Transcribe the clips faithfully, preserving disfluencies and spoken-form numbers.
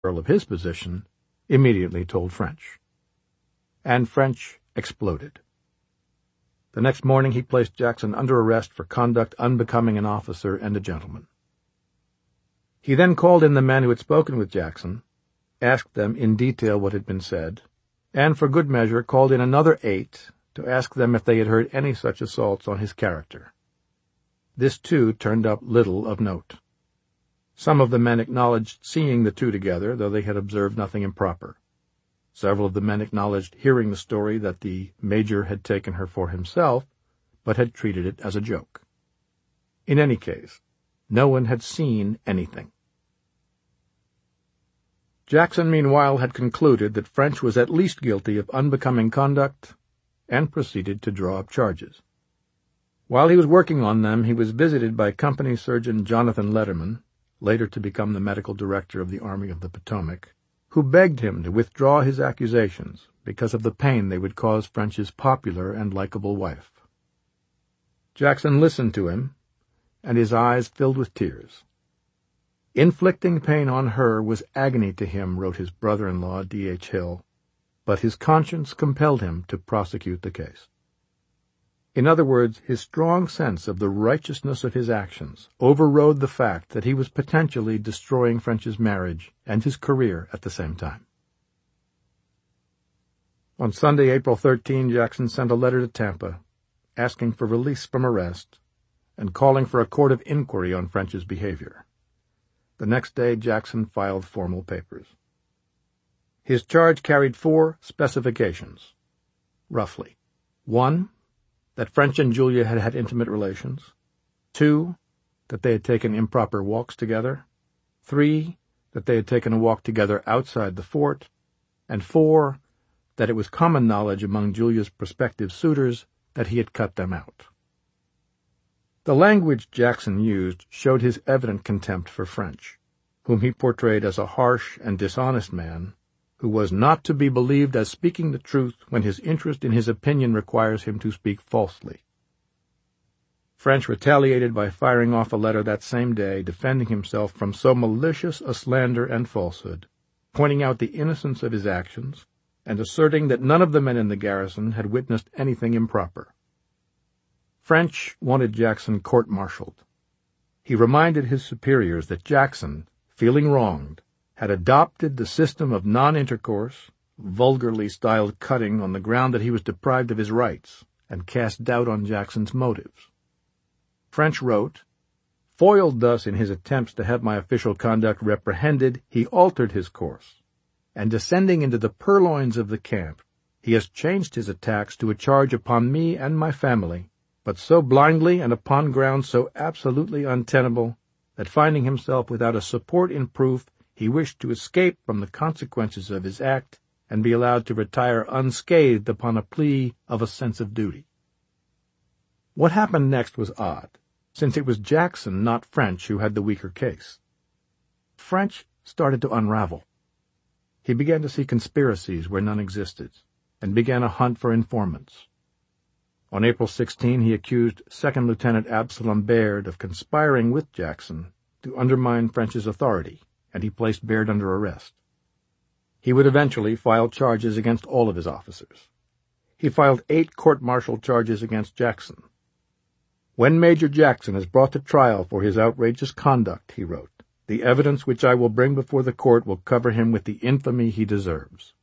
of his position, immediately told French. And French exploded. The next morning he placed Jackson under arrest for conduct unbecoming an officer and a gentleman. He then called in the men who had spoken with Jackson, asked them in detail what had been said, and for good measure called in another eight to ask them if they had heard any such assaults on his character. This, too, turned up little of note. Some of the men acknowledged seeing the two together, though they had observed nothing improper. Several of the men acknowledged hearing the story that the Major had taken her for himself, but had treated it as a joke. In any case, no one had seen anything. Jackson, meanwhile, had concluded that French was at least guilty of unbecoming conduct, and proceeded to draw up charges. While he was working on them, he was visited by Company Surgeon Jonathan Letterman, later to become the medical director of the Army of the Potomac, who begged him to withdraw his accusations because of the pain they would cause French's popular and likable wife. Jackson listened to him, and his eyes filled with tears. Inflicting pain on her was agony to him, wrote his brother-in-law, D H Hill, but his conscience compelled him to prosecute the case. In other words, his strong sense of the righteousness of his actions overrode the fact that he was potentially destroying French's marriage and his career at the same time. On Sunday, April thirteenth, Jackson sent a letter to Tampa, asking for release from arrest and calling for a court of inquiry on French's behavior. The next day, Jackson filed formal papers. His charge carried four specifications, roughly. One, that French and Julia had had intimate relations. Two, that they had taken improper walks together. Three, that they had taken a walk together outside the fort. And four, that it was common knowledge among Julia's prospective suitors that he had cut them out. The language Jackson used showed his evident contempt for French, whom he portrayed as a harsh and dishonest man, who was not to be believed as speaking the truth when his interest in his opinion requires him to speak falsely. French retaliated by firing off a letter that same day defending himself from so malicious a slander and falsehood, pointing out the innocence of his actions, and asserting that none of the men in the garrison had witnessed anything improper. French wanted Jackson court-martialed. He reminded his superiors that Jackson, feeling wronged, had adopted the system of non-intercourse, vulgarly styled cutting, on the ground that he was deprived of his rights, and cast doubt on Jackson's motives. French wrote, "Foiled thus in his attempts to have my official conduct reprehended, he altered his course, and descending into the purloins of the camp, he has changed his attacks to a charge upon me and my family, but so blindly and upon grounds so absolutely untenable, that finding himself without a support in proof, he wished to escape from the consequences of his act and be allowed to retire unscathed upon a plea of a sense of duty." What happened next was odd, since it was Jackson, not French, who had the weaker case. French started to unravel. He began to see conspiracies where none existed, and began a hunt for informants. On April sixteenth, he accused Second Lieutenant Absalom Baird of conspiring with Jackson to undermine French's authority, and he placed Baird under arrest. He would eventually file charges against all of his officers. He filed eight court-martial charges against Jackson. "When Major Jackson is brought to trial for his outrageous conduct," he wrote, "the evidence which I will bring before the court will cover him with the infamy he deserves."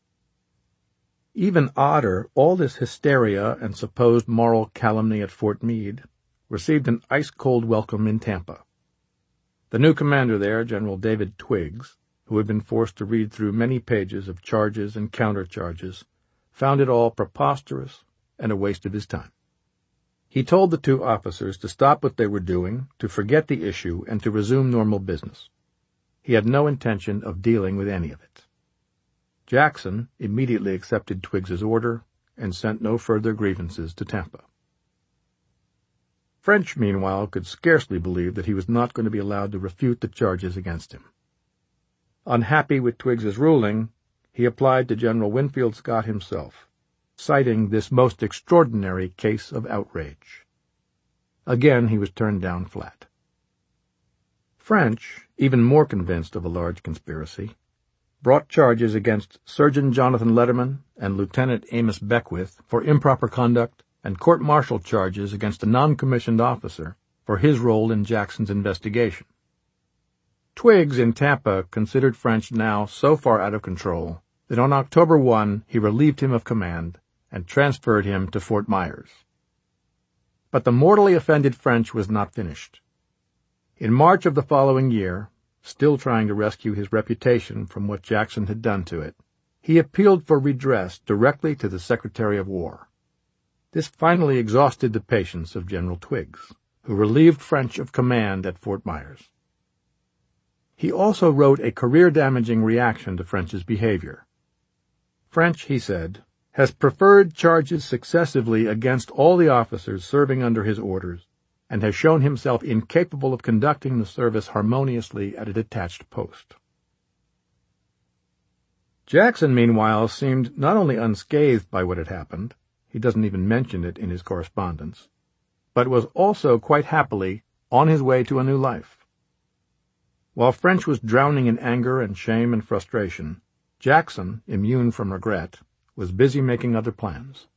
Even odder, all this hysteria and supposed moral calumny at Fort Meade received an ice-cold welcome in Tampa. The new commander there, General David Twiggs, who had been forced to read through many pages of charges and countercharges, found it all preposterous and a waste of his time. He told the two officers to stop what they were doing, to forget the issue, and to resume normal business. He had no intention of dealing with any of it. Jackson immediately accepted Twiggs's order and sent no further grievances to Tampa. French, meanwhile, could scarcely believe that he was not going to be allowed to refute the charges against him. Unhappy with Twiggs's ruling, he applied to General Winfield Scott himself, citing this most extraordinary case of outrage. Again he was turned down flat. French, even more convinced of a large conspiracy, brought charges against Surgeon Jonathan Letterman and Lieutenant Amos Beckwith for improper conduct and court-martial charges against a non-commissioned officer for his role in Jackson's investigation. Twiggs in Tampa considered French now so far out of control that on October first he relieved him of command and transferred him to Fort Myers. But the mortally offended French was not finished. In March of the following year, still trying to rescue his reputation from what Jackson had done to it, he appealed for redress directly to the Secretary of War. This finally exhausted the patience of General Twiggs, who relieved French of command at Fort Myers. He also wrote a career-damaging reaction to French's behavior. French, he said, has preferred charges successively against all the officers serving under his orders, and has shown himself incapable of conducting the service harmoniously at a detached post. Jackson, meanwhile, seemed not only unscathed by what had happened — he doesn't even mention it in his correspondence — but was also quite happily on his way to a new life. While French was drowning in anger and shame and frustration, Jackson, immune from regret, was busy making other plans.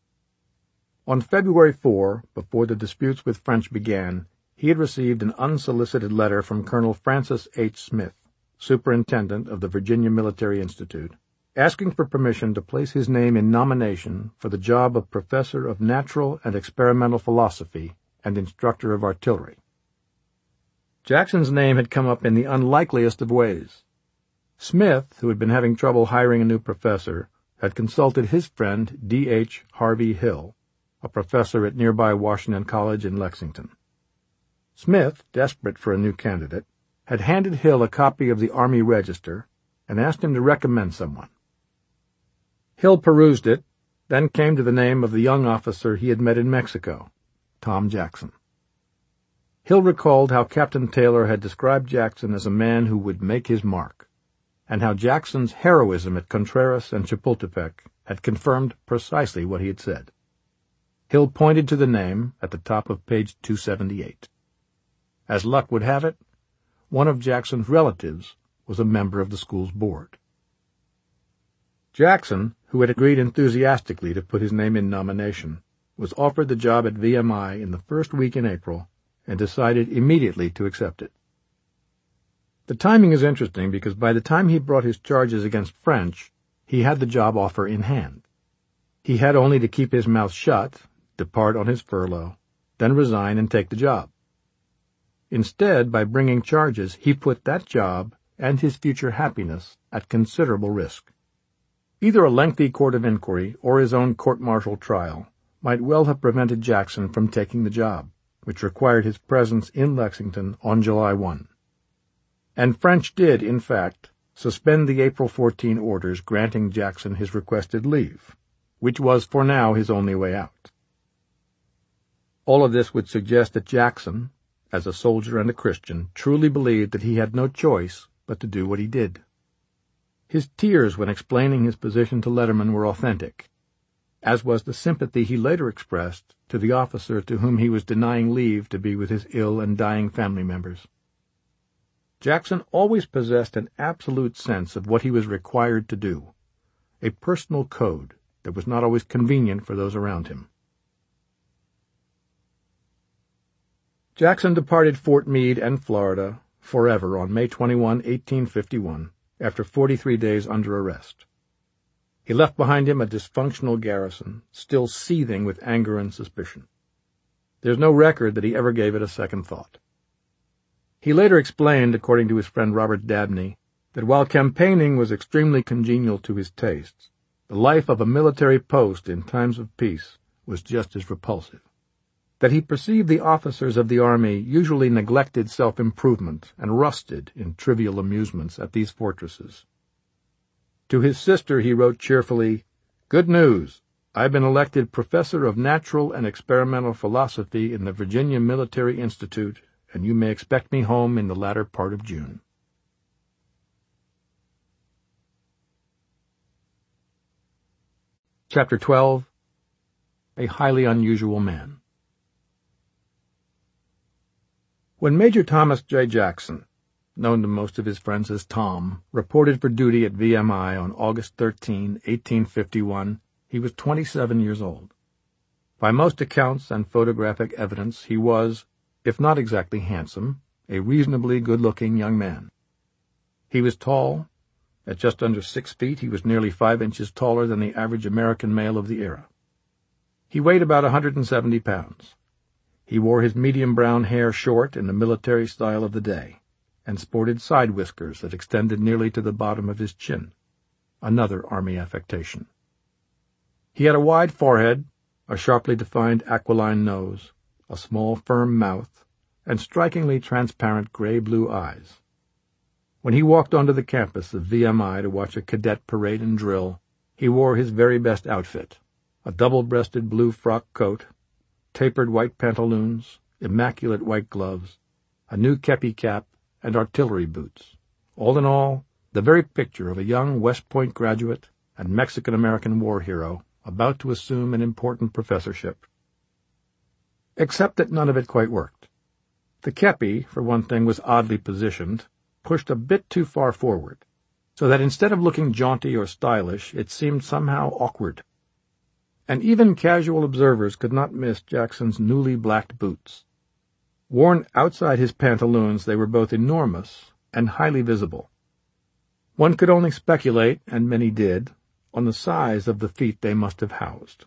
On February fourth, before the disputes with French began, he had received an unsolicited letter from Colonel Francis H. Smith, superintendent of the Virginia Military Institute, asking for permission to place his name in nomination for the job of Professor of Natural and Experimental Philosophy and Instructor of Artillery. Jackson's name had come up in the unlikeliest of ways. Smith, who had been having trouble hiring a new professor, had consulted his friend D H Harvey Hill, a professor at nearby Washington College in Lexington. Smith, desperate for a new candidate, had handed Hill a copy of the Army Register and asked him to recommend someone. Hill perused it, then came to the name of the young officer he had met in Mexico, Tom Jackson. Hill recalled how Captain Taylor had described Jackson as a man who would make his mark, and how Jackson's heroism at Contreras and Chapultepec had confirmed precisely what he had said. Hill pointed to the name at the top of page two seventy-eight. As luck would have it, one of Jackson's relatives was a member of the school's board. Jackson, who had agreed enthusiastically to put his name in nomination, was offered the job at V M I in the first week in April and decided immediately to accept it. The timing is interesting because by the time he brought his charges against French, he had the job offer in hand. He had only to keep his mouth shut, depart on his furlough, then resign and take the job. Instead, by bringing charges, he put that job and his future happiness at considerable risk. Either a lengthy court of inquiry or his own court-martial trial might well have prevented Jackson from taking the job, which required his presence in Lexington on July first. And French did, in fact, suspend the April fourteenth orders granting Jackson his requested leave, which was for now his only way out. All of this would suggest that Jackson, as a soldier and a Christian, truly believed that he had no choice but to do what he did. His tears when explaining his position to Letterman were authentic, as was the sympathy he later expressed to the officer to whom he was denying leave to be with his ill and dying family members. Jackson always possessed an absolute sense of what he was required to do, a personal code that was not always convenient for those around him. Jackson departed Fort Meade and Florida forever on May twenty-first, eighteen fifty-one, after forty-three days under arrest. He left behind him a dysfunctional garrison, still seething with anger and suspicion. There's no record that he ever gave it a second thought. He later explained, according to his friend Robert Dabney, that while campaigning was extremely congenial to his tastes, the life of a military post in times of peace was just as repulsive. That he perceived the officers of the army usually neglected self-improvement and rusted in trivial amusements at these fortresses. To his sister he wrote cheerfully, "Good news! I've been elected Professor of Natural and Experimental Philosophy in the Virginia Military Institute, and you may expect me home in the latter part of June." Chapter twelve. A Highly Unusual Man. When Major Thomas J. Jackson, known to most of his friends as Tom, reported for duty at V M I on August thirteenth, eighteen fifty-one. He was twenty-seven years old. By most accounts and photographic evidence, he was, if not exactly handsome, a reasonably good-looking young man. He was tall. At just under six feet, he was nearly five inches taller than the average American male of the era. He weighed about one hundred seventy pounds. He wore his medium brown hair short in the military style of the day, and sported side whiskers that extended nearly to the bottom of his chin, another army affectation. He had a wide forehead, a sharply defined aquiline nose, a small firm mouth, and strikingly transparent gray-blue eyes. When he walked onto the campus of V M I to watch a cadet parade and drill, he wore his very best outfit, a double-breasted blue frock coat, tapered white pantaloons, immaculate white gloves, a new kepi cap, and artillery boots. All in all, the very picture of a young West Point graduate and Mexican-American war hero about to assume an important professorship. Except that none of it quite worked. The kepi, for one thing, was oddly positioned, pushed a bit too far forward, so that instead of looking jaunty or stylish, it seemed somehow awkward. And even casual observers could not miss Jackson's newly blacked boots. Worn outside his pantaloons, they were both enormous and highly visible. One could only speculate, and many did, on the size of the feet they must have housed.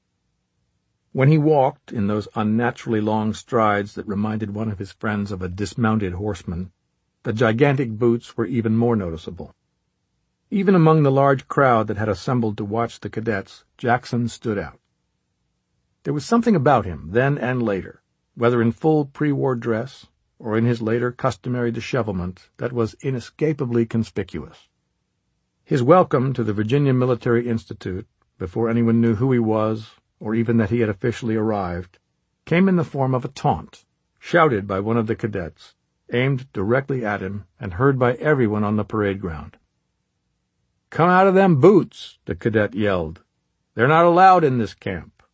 When he walked, in those unnaturally long strides that reminded one of his friends of a dismounted horseman, the gigantic boots were even more noticeable. Even among the large crowd that had assembled to watch the cadets, Jackson stood out. There was something about him, then and later, whether in full pre-war dress or in his later customary dishevelment, that was inescapably conspicuous. His welcome to the Virginia Military Institute, before anyone knew who he was, or even that he had officially arrived, came in the form of a taunt, shouted by one of the cadets, aimed directly at him, and heard by everyone on the parade ground. "Come out of them boots," the cadet yelled. "They're not allowed in this camp."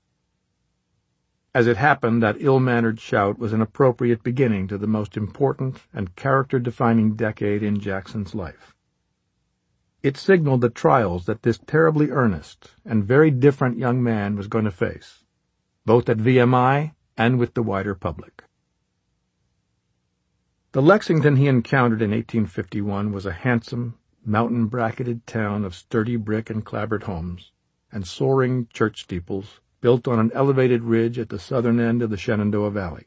As it happened, that ill-mannered shout was an appropriate beginning to the most important and character-defining decade in Jackson's life. It signaled the trials that this terribly earnest and very different young man was going to face, both at V M I and with the wider public. The Lexington he encountered in eighteen fifty-one was a handsome, mountain-bracketed town of sturdy brick and clapboard homes and soaring church steeples built on an elevated ridge at the southern end of the Shenandoah Valley.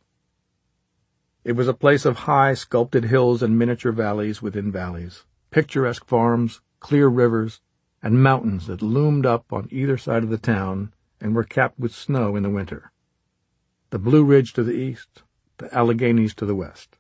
It was a place of high, sculpted hills and miniature valleys within valleys, picturesque farms, clear rivers, and mountains that loomed up on either side of the town and were capped with snow in the winter. The Blue Ridge to the east, the Alleghenies to the west.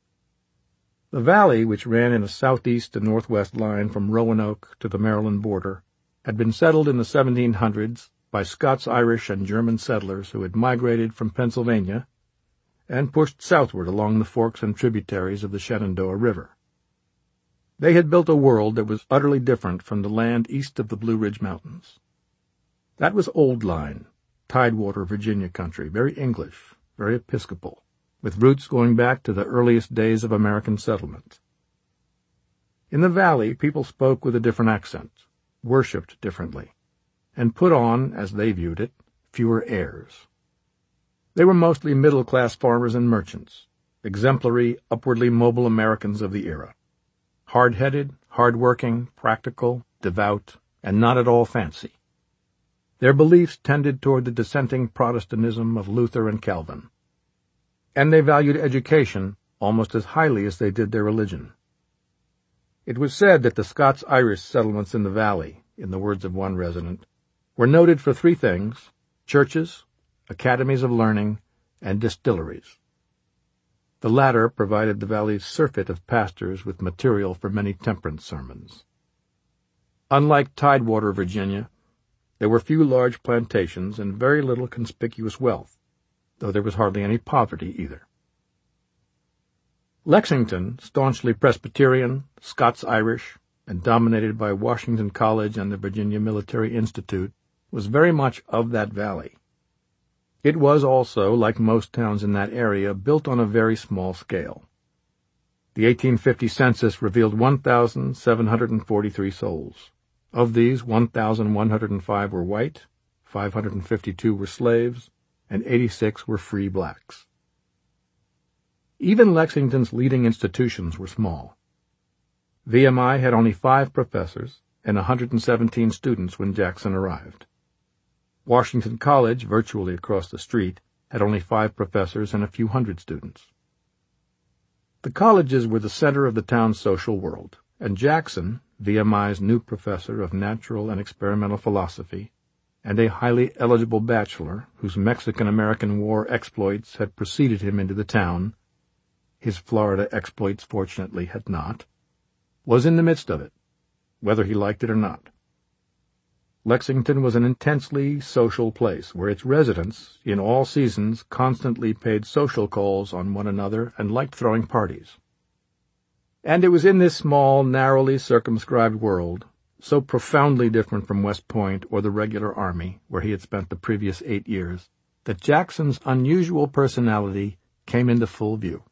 The valley, which ran in a southeast to northwest line from Roanoke to the Maryland border, had been settled in the seventeen hundreds by Scots-Irish and German settlers who had migrated from Pennsylvania and pushed southward along the forks and tributaries of the Shenandoah River. They had built a world that was utterly different from the land east of the Blue Ridge Mountains. That was Old Line, Tidewater, Virginia country, very English, very Episcopal, with roots going back to the earliest days of American settlement. In the valley, people spoke with a different accent, worshipped differently, and put on, as they viewed it, fewer airs. They were mostly middle-class farmers and merchants, exemplary, upwardly mobile Americans of the era. Hard-headed, hard-working, practical, devout, and not at all fancy. Their beliefs tended toward the dissenting Protestantism of Luther and Calvin, and they valued education almost as highly as they did their religion. It was said that the Scots-Irish settlements in the valley, in the words of one resident, were noted for three things: churches, academies of learning, and distilleries. The latter provided the valley's surfeit of pastors with material for many temperance sermons. Unlike Tidewater, Virginia, there were few large plantations and very little conspicuous wealth, though there was hardly any poverty either. Lexington, staunchly Presbyterian, Scots-Irish, and dominated by Washington College and the Virginia Military Institute, was very much of that valley. It was also, like most towns in that area, built on a very small scale. The eighteen fifty census revealed one thousand seven hundred forty-three souls. Of these, one thousand one hundred five were white, five hundred fifty-two were slaves, and eighty-six were free blacks. Even Lexington's leading institutions were small. V M I had only five professors and one hundred seventeen students when Jackson arrived. Washington College, virtually across the street, had only five professors and a few hundred students. The colleges were the center of the town's social world, and Jackson, V M I's new professor of natural and experimental philosophy, and a highly eligible bachelor whose Mexican-American War exploits had preceded him into the town, his Florida exploits fortunately had not, was in the midst of it, whether he liked it or not. Lexington was an intensely social place where its residents, in all seasons, constantly paid social calls on one another and liked throwing parties. And it was in this small, narrowly circumscribed world, so profoundly different from West Point or the regular army, where he had spent the previous eight years, that Jackson's unusual personality came into full view.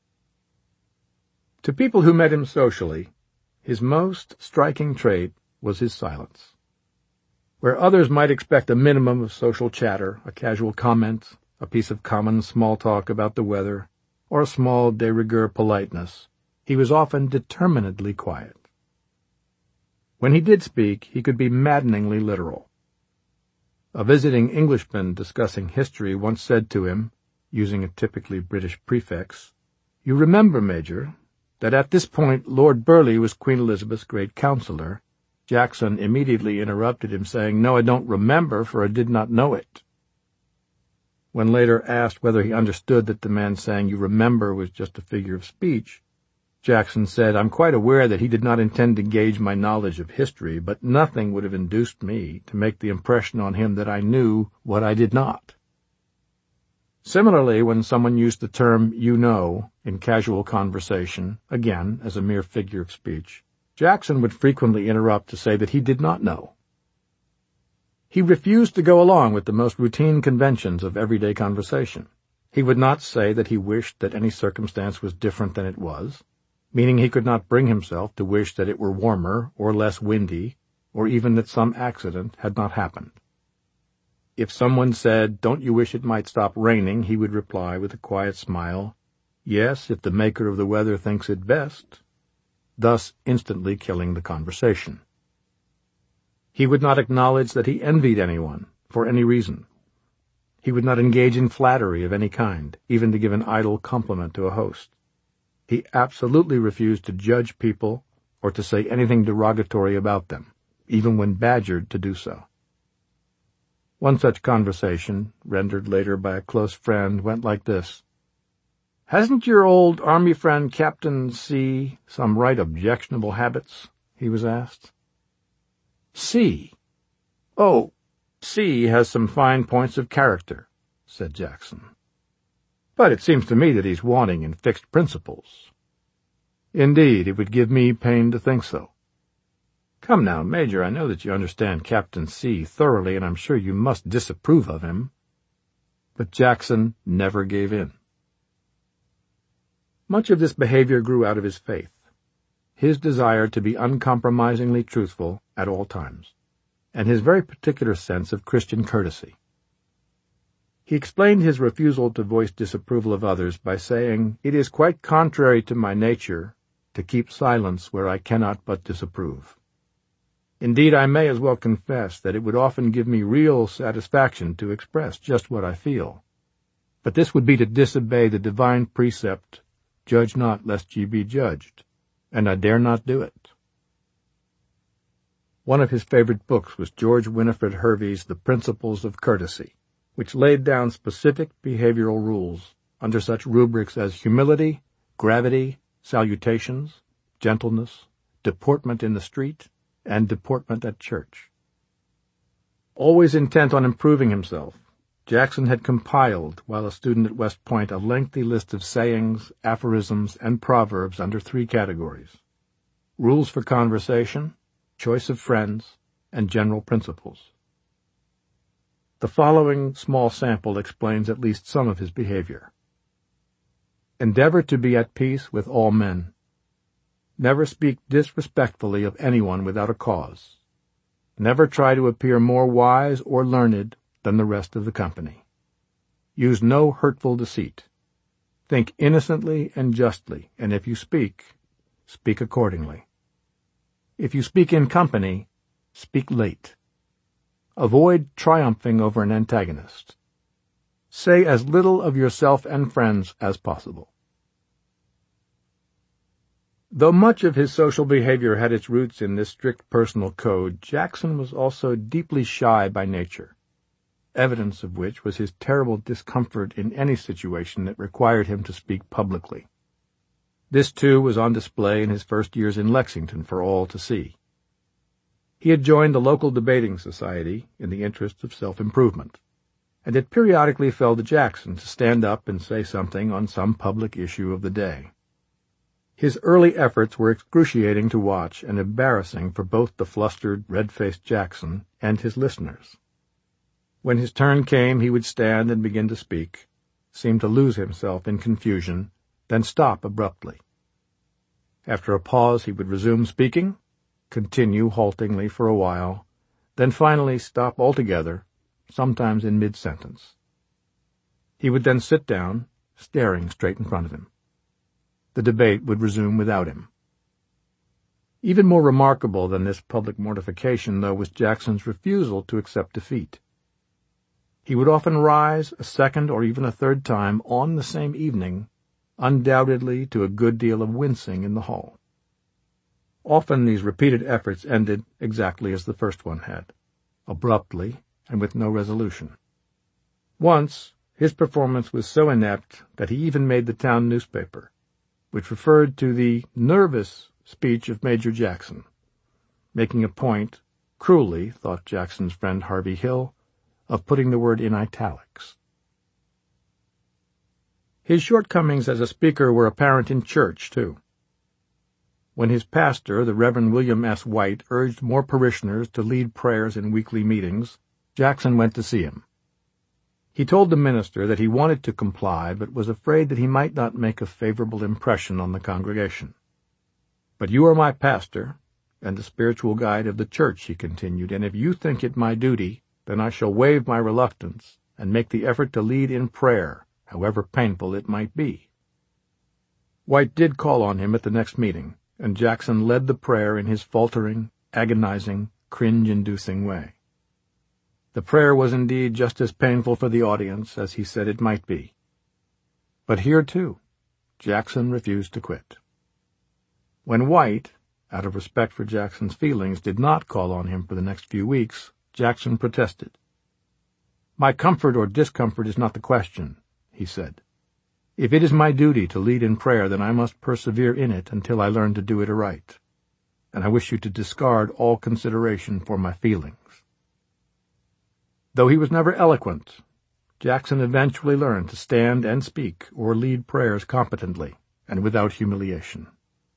To people who met him socially, his most striking trait was his silence. Where others might expect a minimum of social chatter, a casual comment, a piece of common small talk about the weather, or a small de rigueur politeness, he was often determinedly quiet. When he did speak, he could be maddeningly literal. A visiting Englishman discussing history once said to him, using a typically British prefix, "You remember, Major, that at this point Lord Burleigh was Queen Elizabeth's great counselor." Jackson immediately interrupted him, saying, "No, I don't remember, for I did not know it." When later asked whether he understood that the man saying "you remember" was just a figure of speech, Jackson said, "I'm quite aware that he did not intend to gauge my knowledge of history, but nothing would have induced me to make the impression on him that I knew what I did not." Similarly, when someone used the term "you know" in casual conversation, again as a mere figure of speech, Jackson would frequently interrupt to say that he did not know. He refused to go along with the most routine conventions of everyday conversation. He would not say that he wished that any circumstance was different than it was, meaning he could not bring himself to wish that it were warmer or less windy, or even that some accident had not happened. If someone said, "Don't you wish it might stop raining?" he would reply with a quiet smile, "Yes, if the maker of the weather thinks it best," thus instantly killing the conversation. He would not acknowledge that he envied anyone, for any reason. He would not engage in flattery of any kind, even to give an idle compliment to a host. He absolutely refused to judge people or to say anything derogatory about them, even when badgered to do so. One such conversation, rendered later by a close friend, went like this. "Hasn't your old army friend Captain C. some right objectionable habits?" he was asked. C. "Oh, C. has some fine points of character," said Jackson. "But it seems to me that he's wanting in fixed principles." "Indeed, it would give me pain to think so." "Come now, Major, I know that you understand Captain C. thoroughly, and I'm sure you must disapprove of him." But Jackson never gave in. Much of this behavior grew out of his faith, his desire to be uncompromisingly truthful at all times, and his very particular sense of Christian courtesy. He explained his refusal to voice disapproval of others by saying, "It is quite contrary to my nature to keep silence where I cannot but disapprove. Indeed, I may as well confess that it would often give me real satisfaction to express just what I feel. But this would be to disobey the divine precept, 'Judge not, lest ye be judged,' and I dare not do it." One of his favorite books was George Winifred Hervey's The Principles of Courtesy, which laid down specific behavioral rules under such rubrics as humility, gravity, salutations, gentleness, deportment in the street, and deportment at church. Always intent on improving himself, Jackson had compiled, while a student at West Point, a lengthy list of sayings, aphorisms, and proverbs under three categories: rules for conversation, choice of friends, and general principles. The following small sample explains at least some of his behavior. "Endeavor to be at peace with all men, Never speak disrespectfully of anyone without a cause. Never try to appear more wise or learned than the rest of the company. Use no hurtful deceit. Think innocently and justly, and if you speak, speak accordingly. If you speak in company, speak late. Avoid triumphing over an antagonist. Say as little of yourself and friends as possible. Though much of his social behavior had its roots in this strict personal code, Jackson was also deeply shy by nature, evidence of which was his terrible discomfort in any situation that required him to speak publicly. This, too, was on display in his first years in Lexington for all to see. He had joined the local debating society in the interests of self-improvement, and it periodically fell to Jackson to stand up and say something on some public issue of the day. His early efforts were excruciating to watch and embarrassing for both the flustered, red-faced Jackson and his listeners. When his turn came, he would stand and begin to speak, seem to lose himself in confusion, then stop abruptly. After a pause, he would resume speaking, continue haltingly for a while, then finally stop altogether, sometimes in mid-sentence. He would then sit down, staring straight in front of him. The debate would resume without him. Even more remarkable than this public mortification, though, was Jackson's refusal to accept defeat. He would often rise a second or even a third time on the same evening, undoubtedly to a good deal of wincing in the hall. Often these repeated efforts ended exactly as the first one had, abruptly and with no resolution. Once, his performance was so inept that he even made the town newspaper, which referred to the nervous speech of Major Jackson, making a point, cruelly, thought Jackson's friend Harvey Hill, of putting the word in italics. His shortcomings as a speaker were apparent in church, too. When his pastor, the Reverend William S. White, urged more parishioners to lead prayers in weekly meetings, Jackson went to see him. He told the minister that he wanted to comply, but was afraid that he might not make a favorable impression on the congregation. "But you are my pastor, and the spiritual guide of the church," he continued, "and if you think it my duty, then I shall waive my reluctance and make the effort to lead in prayer, however painful it might be." White did call on him at the next meeting, and Jackson led the prayer in his faltering, agonizing, cringe-inducing way. The prayer was indeed just as painful for the audience as he said it might be. But here, too, Jackson refused to quit. When White, out of respect for Jackson's feelings, did not call on him for the next few weeks, Jackson protested. "My comfort or discomfort is not the question," he said. "If it is my duty to lead in prayer, then I must persevere in it until I learn to do it aright, and I wish you to discard all consideration for my feelings." Though he was never eloquent, Jackson eventually learned to stand and speak or lead prayers competently and without humiliation.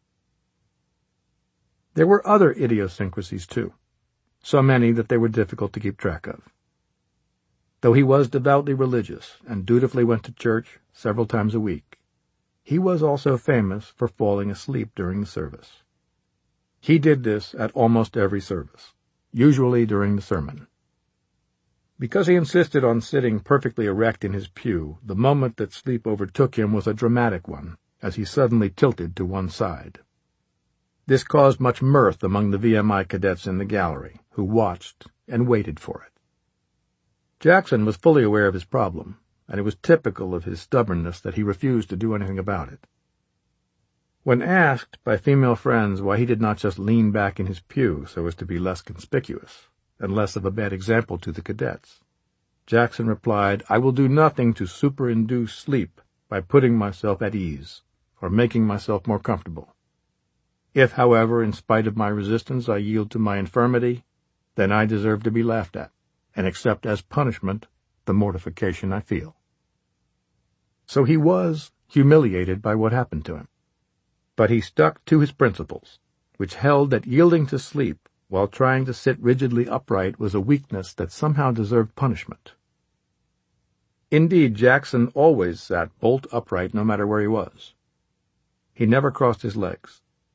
There were other idiosyncrasies, too, so many that they were difficult to keep track of. Though he was devoutly religious and dutifully went to church several times a week, he was also famous for falling asleep during the service. He did this at almost every service, usually during the sermon. Because he insisted on sitting perfectly erect in his pew, the moment that sleep overtook him was a dramatic one, as he suddenly tilted to one side. This caused much mirth among the V M I cadets in the gallery, who watched and waited for it. Jackson was fully aware of his problem, and it was typical of his stubbornness that he refused to do anything about it. When asked by female friends why he did not just lean back in his pew so as to be less conspicuous, and less of a bad example to the cadets, Jackson replied, "I will do nothing to superinduce sleep by putting myself at ease, or making myself more comfortable. If, however, in spite of my resistance I yield to my infirmity, then I deserve to be laughed at, and accept as punishment the mortification I feel." So he was humiliated by what happened to him. But he stuck to his principles, which held that yielding to sleep while trying to sit rigidly upright was a weakness that somehow deserved punishment. Indeed, Jackson always sat bolt upright no matter where he was. He never crossed his legs. He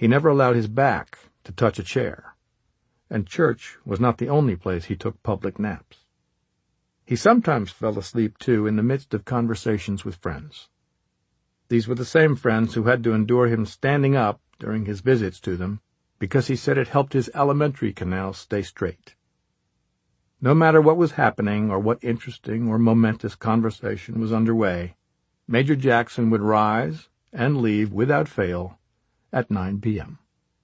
He never allowed his back to touch a chair, and church was not the only place he took public naps. He sometimes fell asleep, too, in the midst of conversations with friends. These were the same friends who had to endure him standing up during his visits to them, because he said it helped his alimentary canal stay straight. No matter what was happening or what interesting or momentous conversation was underway, Major Jackson would rise and leave without fail at nine p.m.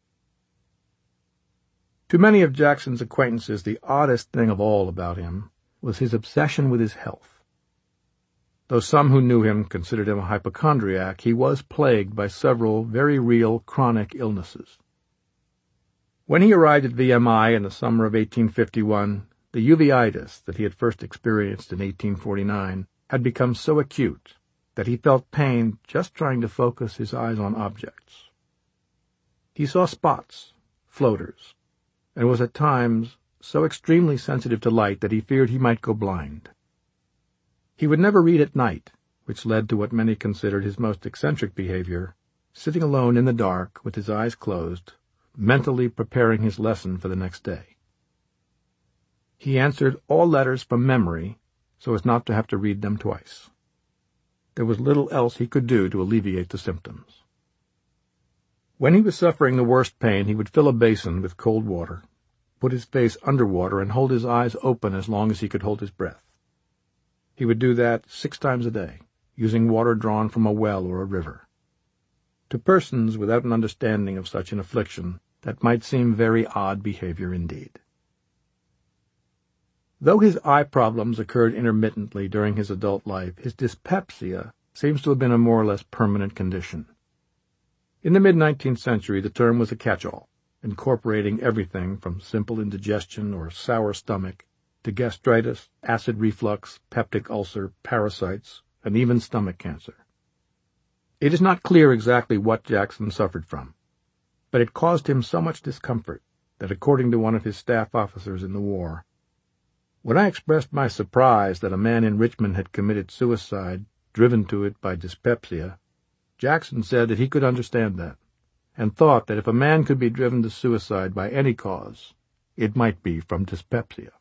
To many of Jackson's acquaintances, the oddest thing of all about him was his obsession with his health. Though some who knew him considered him a hypochondriac, he was plagued by several very real chronic illnesses. When he arrived at V M I in the summer of eighteen fifty-one, the uveitis that he had first experienced in eighteen forty-nine had become so acute that he felt pain just trying to focus his eyes on objects. He saw spots, floaters, and was at times so extremely sensitive to light that he feared he might go blind. He would never read at night, which led to what many considered his most eccentric behavior, sitting alone in the dark with his eyes closed, mentally preparing his lesson for the next day. He answered all letters from memory so as not to have to read them twice. There was little else he could do to alleviate the symptoms. When he was suffering the worst pain, he would fill a basin with cold water, put his face under water, and hold his eyes open as long as he could hold his breath. He would do that six times a day, using water drawn from a well or a river. To persons without an understanding of such an affliction, that might seem very odd behavior indeed. Though his eye problems occurred intermittently during his adult life, his dyspepsia seems to have been a more or less permanent condition. In the mid-nineteenth century, the term was a catch-all, incorporating everything from simple indigestion or sour stomach to gastritis, acid reflux, peptic ulcer, parasites, and even stomach cancer. It is not clear exactly what Jackson suffered from, but it caused him so much discomfort that, according to one of his staff officers in the war, when I expressed my surprise that a man in Richmond had committed suicide, driven to it by dyspepsia, Jackson said that he could understand that, and thought that if a man could be driven to suicide by any cause, it might be from dyspepsia.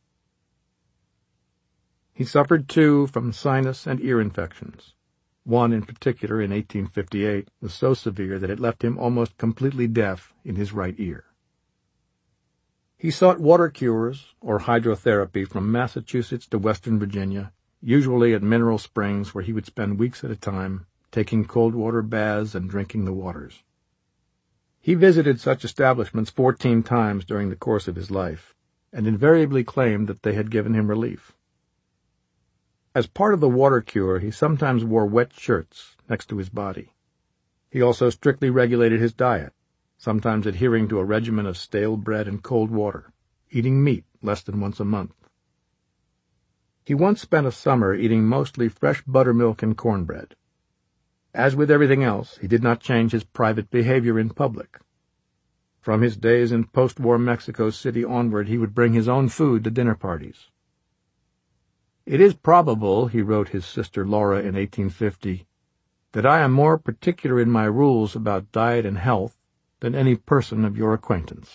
He suffered, too, from sinus and ear infections. One in particular, in eighteen fifty-eight, was so severe that it left him almost completely deaf in his right ear. He sought water cures or hydrotherapy from Massachusetts to Western Virginia, usually at mineral springs where he would spend weeks at a time, taking cold water baths and drinking the waters. He visited such establishments fourteen times during the course of his life, and invariably claimed that they had given him relief. As part of the water cure, he sometimes wore wet shirts next to his body. He also strictly regulated his diet, sometimes adhering to a regimen of stale bread and cold water, eating meat less than once a month. He once spent a summer eating mostly fresh buttermilk and cornbread. As with everything else, he did not change his private behavior in public. From his days in post-war Mexico City onward, he would bring his own food to dinner parties. It is probable, he wrote his sister Laura in eighteen fifty, that I am more particular in my rules about diet and health than any person of your acquaintance.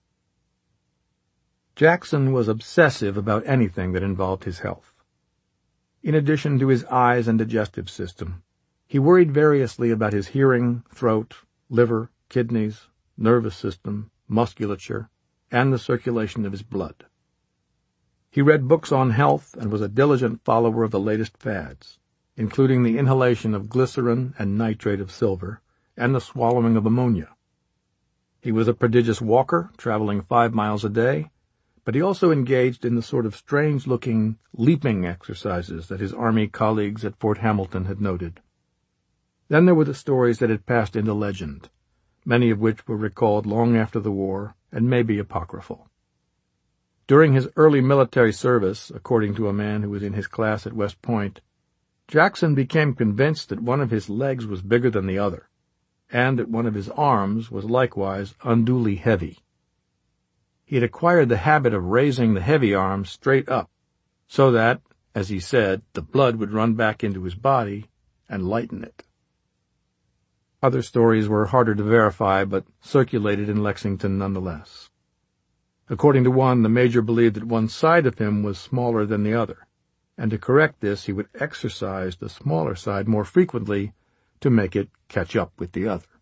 Jackson was obsessive about anything that involved his health. In addition to his eyes and digestive system, he worried variously about his hearing, throat, liver, kidneys, nervous system, musculature, and the circulation of his blood. He read books on health and was a diligent follower of the latest fads, including the inhalation of glycerin and nitrate of silver, and the swallowing of ammonia. He was a prodigious walker, traveling five miles a day, but he also engaged in the sort of strange-looking leaping exercises that his Army colleagues at Fort Hamilton had noted. Then there were the stories that had passed into legend, many of which were recalled long after the war and may be apocryphal. During his early military service, according to a man who was in his class at West Point, Jackson became convinced that one of his legs was bigger than the other, and that one of his arms was likewise unduly heavy. He had acquired the habit of raising the heavy arm straight up, so that, as he said, the blood would run back into his body and lighten it. Other stories were harder to verify, but circulated in Lexington nonetheless. According to one, the major believed that one side of him was smaller than the other, and to correct this he would exercise the smaller side more frequently to make it catch up with the other.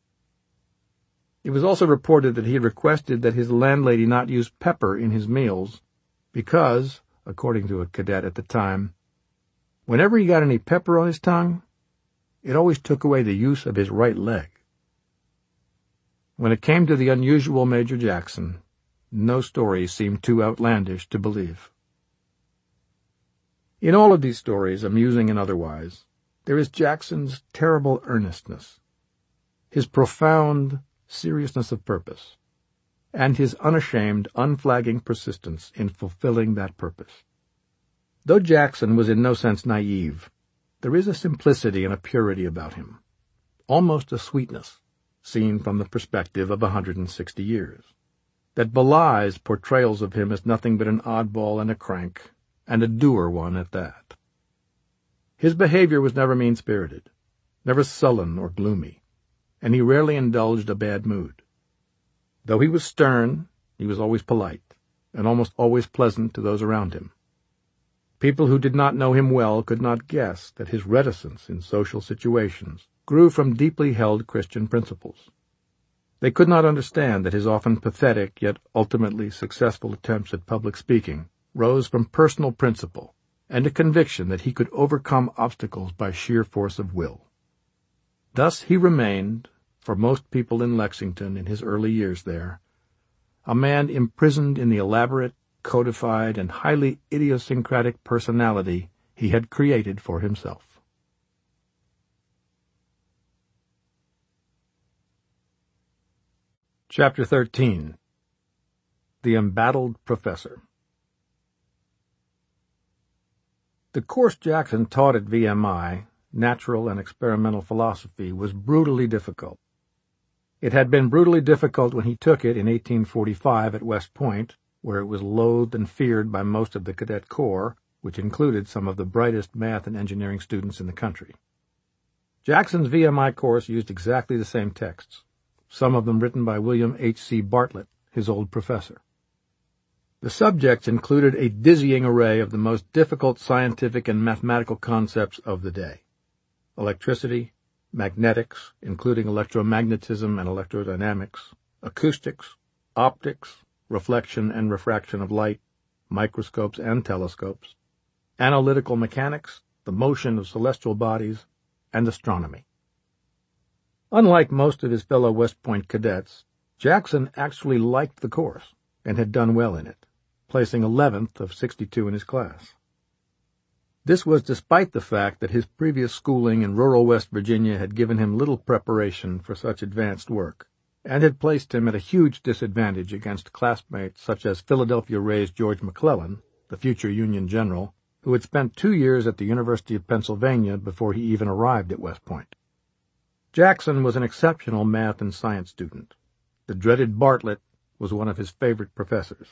It was also reported that he had requested that his landlady not use pepper in his meals because, according to a cadet at the time, whenever he got any pepper on his tongue, it always took away the use of his right leg. When it came to the unusual Major Jackson, no story seemed too outlandish to believe. In all of these stories, amusing and otherwise, there is Jackson's terrible earnestness, his profound seriousness of purpose, and his unashamed, unflagging persistence in fulfilling that purpose. Though Jackson was in no sense naive, there is a simplicity and a purity about him, almost a sweetness, seen from the perspective of a hundred and sixty years, that belies portrayals of him as nothing but an oddball and a crank, and a dour one at that. His behavior was never mean-spirited, never sullen or gloomy, and he rarely indulged a bad mood. Though he was stern, he was always polite, and almost always pleasant to those around him. People who did not know him well could not guess that his reticence in social situations grew from deeply held Christian principles. They could not understand that his often pathetic yet ultimately successful attempts at public speaking rose from personal principle and a conviction that he could overcome obstacles by sheer force of will. Thus he remained, for most people in Lexington in his early years there, a man imprisoned in the elaborate, codified, and highly idiosyncratic personality he had created for himself. Chapter thirteen. The Embattled Professor. The course Jackson taught at V M I, Natural and Experimental Philosophy, was brutally difficult. It had been brutally difficult when he took it in eighteen forty-five at West Point, where it was loathed and feared by most of the cadet corps, which included some of the brightest math and engineering students in the country. Jackson's V M I course used exactly the same texts, some of them written by William H C Bartlett, his old professor. The subjects included a dizzying array of the most difficult scientific and mathematical concepts of the day: electricity, magnetics, including electromagnetism and electrodynamics, acoustics, optics, reflection and refraction of light, microscopes and telescopes, analytical mechanics, the motion of celestial bodies, and astronomy. Unlike most of his fellow West Point cadets, Jackson actually liked the course and had done well in it, placing eleventh of sixty-two in his class. This was despite the fact that his previous schooling in rural West Virginia had given him little preparation for such advanced work, and had placed him at a huge disadvantage against classmates such as Philadelphia-raised George McClellan, the future Union general, who had spent two years at the University of Pennsylvania before he even arrived at West Point. Jackson was an exceptional math and science student. The dreaded Bartlett was one of his favorite professors.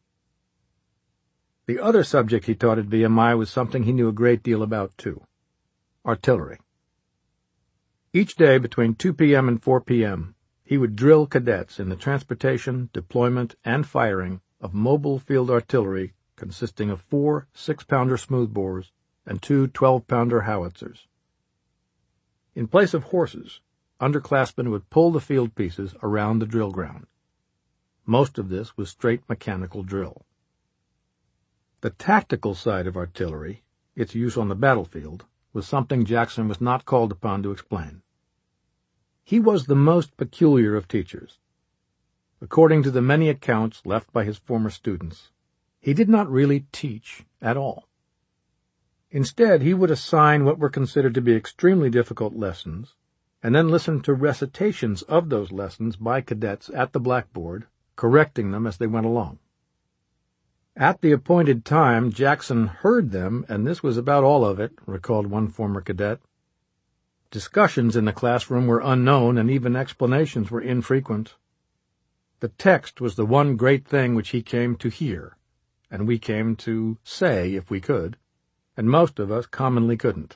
The other subject he taught at V M I was something he knew a great deal about, too: artillery. Each day between two p.m. and four p.m., he would drill cadets in the transportation, deployment, and firing of mobile field artillery consisting of four six-pounder smoothbores and two twelve-pounder howitzers. In place of horses, underclassmen would pull the field pieces around the drill ground. Most of this was straight mechanical drill. The tactical side of artillery, its use on the battlefield, was something Jackson was not called upon to explain. He was the most peculiar of teachers. According to the many accounts left by his former students, he did not really teach at all. Instead, he would assign what were considered to be extremely difficult lessons, and then listen to recitations of those lessons by cadets at the blackboard, correcting them as they went along. At the appointed time, Jackson heard them, and this was about all of it, recalled one former cadet. Discussions in the classroom were unknown, and even explanations were infrequent. The text was the one great thing which he came to hear, and we came to say if we could, and most of us commonly couldn't,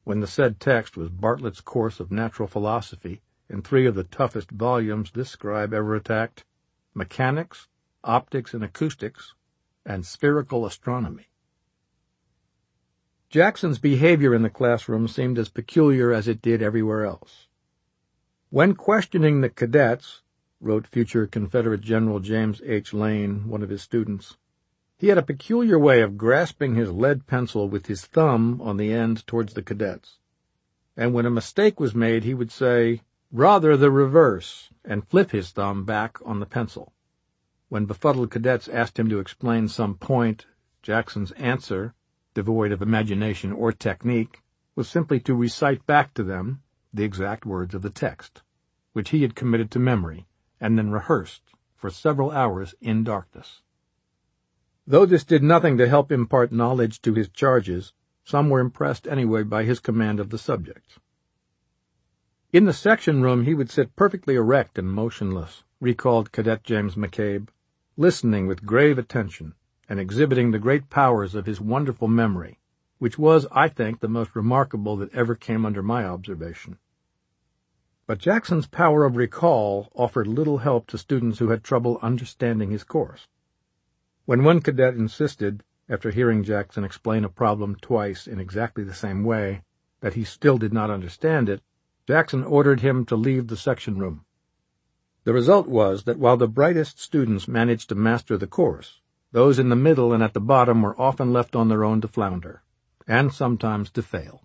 when the said text was Bartlett's Course of Natural Philosophy in three of the toughest volumes this scribe ever attacked: Mechanics, Optics and Acoustics, and Spherical Astronomy. Jackson's behavior in the classroom seemed as peculiar as it did everywhere else. When questioning the cadets, wrote future Confederate General James H. Lane, one of his students, he had a peculiar way of grasping his lead pencil with his thumb on the end towards the cadets, and when a mistake was made he would say, "Rather the reverse," and flip his thumb back on the pencil. When befuddled cadets asked him to explain some point, Jackson's answer, devoid of imagination or technique, was simply to recite back to them the exact words of the text, which he had committed to memory and then rehearsed for several hours in darkness. Though this did nothing to help impart knowledge to his charges, some were impressed anyway by his command of the subject. In the section room he would sit perfectly erect and motionless, recalled Cadet James McCabe, listening with grave attention and exhibiting the great powers of his wonderful memory, which was, I think, the most remarkable that ever came under my observation. But Jackson's power of recall offered little help to students who had trouble understanding his course. When one cadet insisted, after hearing Jackson explain a problem twice in exactly the same way, that he still did not understand it, Jackson ordered him to leave the section room. The result was that while the brightest students managed to master the course, those in the middle and at the bottom were often left on their own to flounder, and sometimes to fail.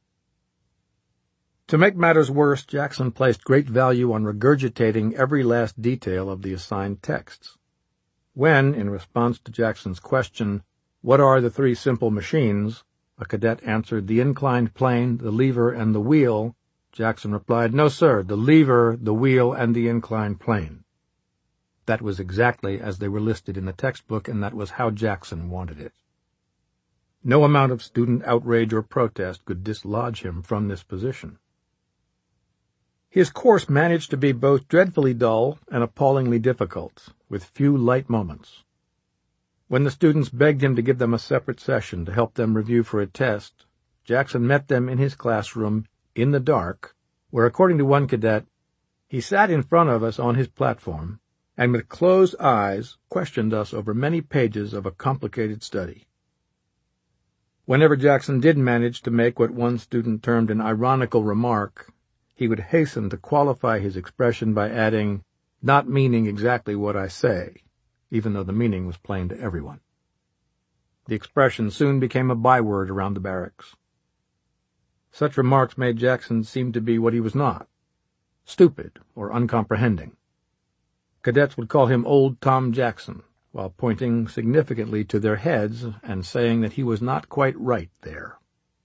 To make matters worse, Jackson placed great value on regurgitating every last detail of the assigned texts. When, in response to Jackson's question, "What are the three simple machines?" a cadet answered, "The inclined plane, the lever, and the wheel," Jackson replied, "No, sir, the lever, the wheel, and the inclined plane." That was exactly as they were listed in the textbook, and that was how Jackson wanted it. No amount of student outrage or protest could dislodge him from this position. His course managed to be both dreadfully dull and appallingly difficult, with few light moments. When the students begged him to give them a separate session to help them review for a test, Jackson met them in his classroom, in the dark, where, according to one cadet, he sat in front of us on his platform, and with closed eyes questioned us over many pages of a complicated study. Whenever Jackson did manage to make what one student termed an ironical remark, he would hasten to qualify his expression by adding, "Not meaning exactly what I say," even though the meaning was plain to everyone. The expression soon became a byword around the barracks. Such remarks made Jackson seem to be what he was not, stupid or uncomprehending. Cadets would call him Old Tom Jackson, while pointing significantly to their heads and saying that he was not quite right there.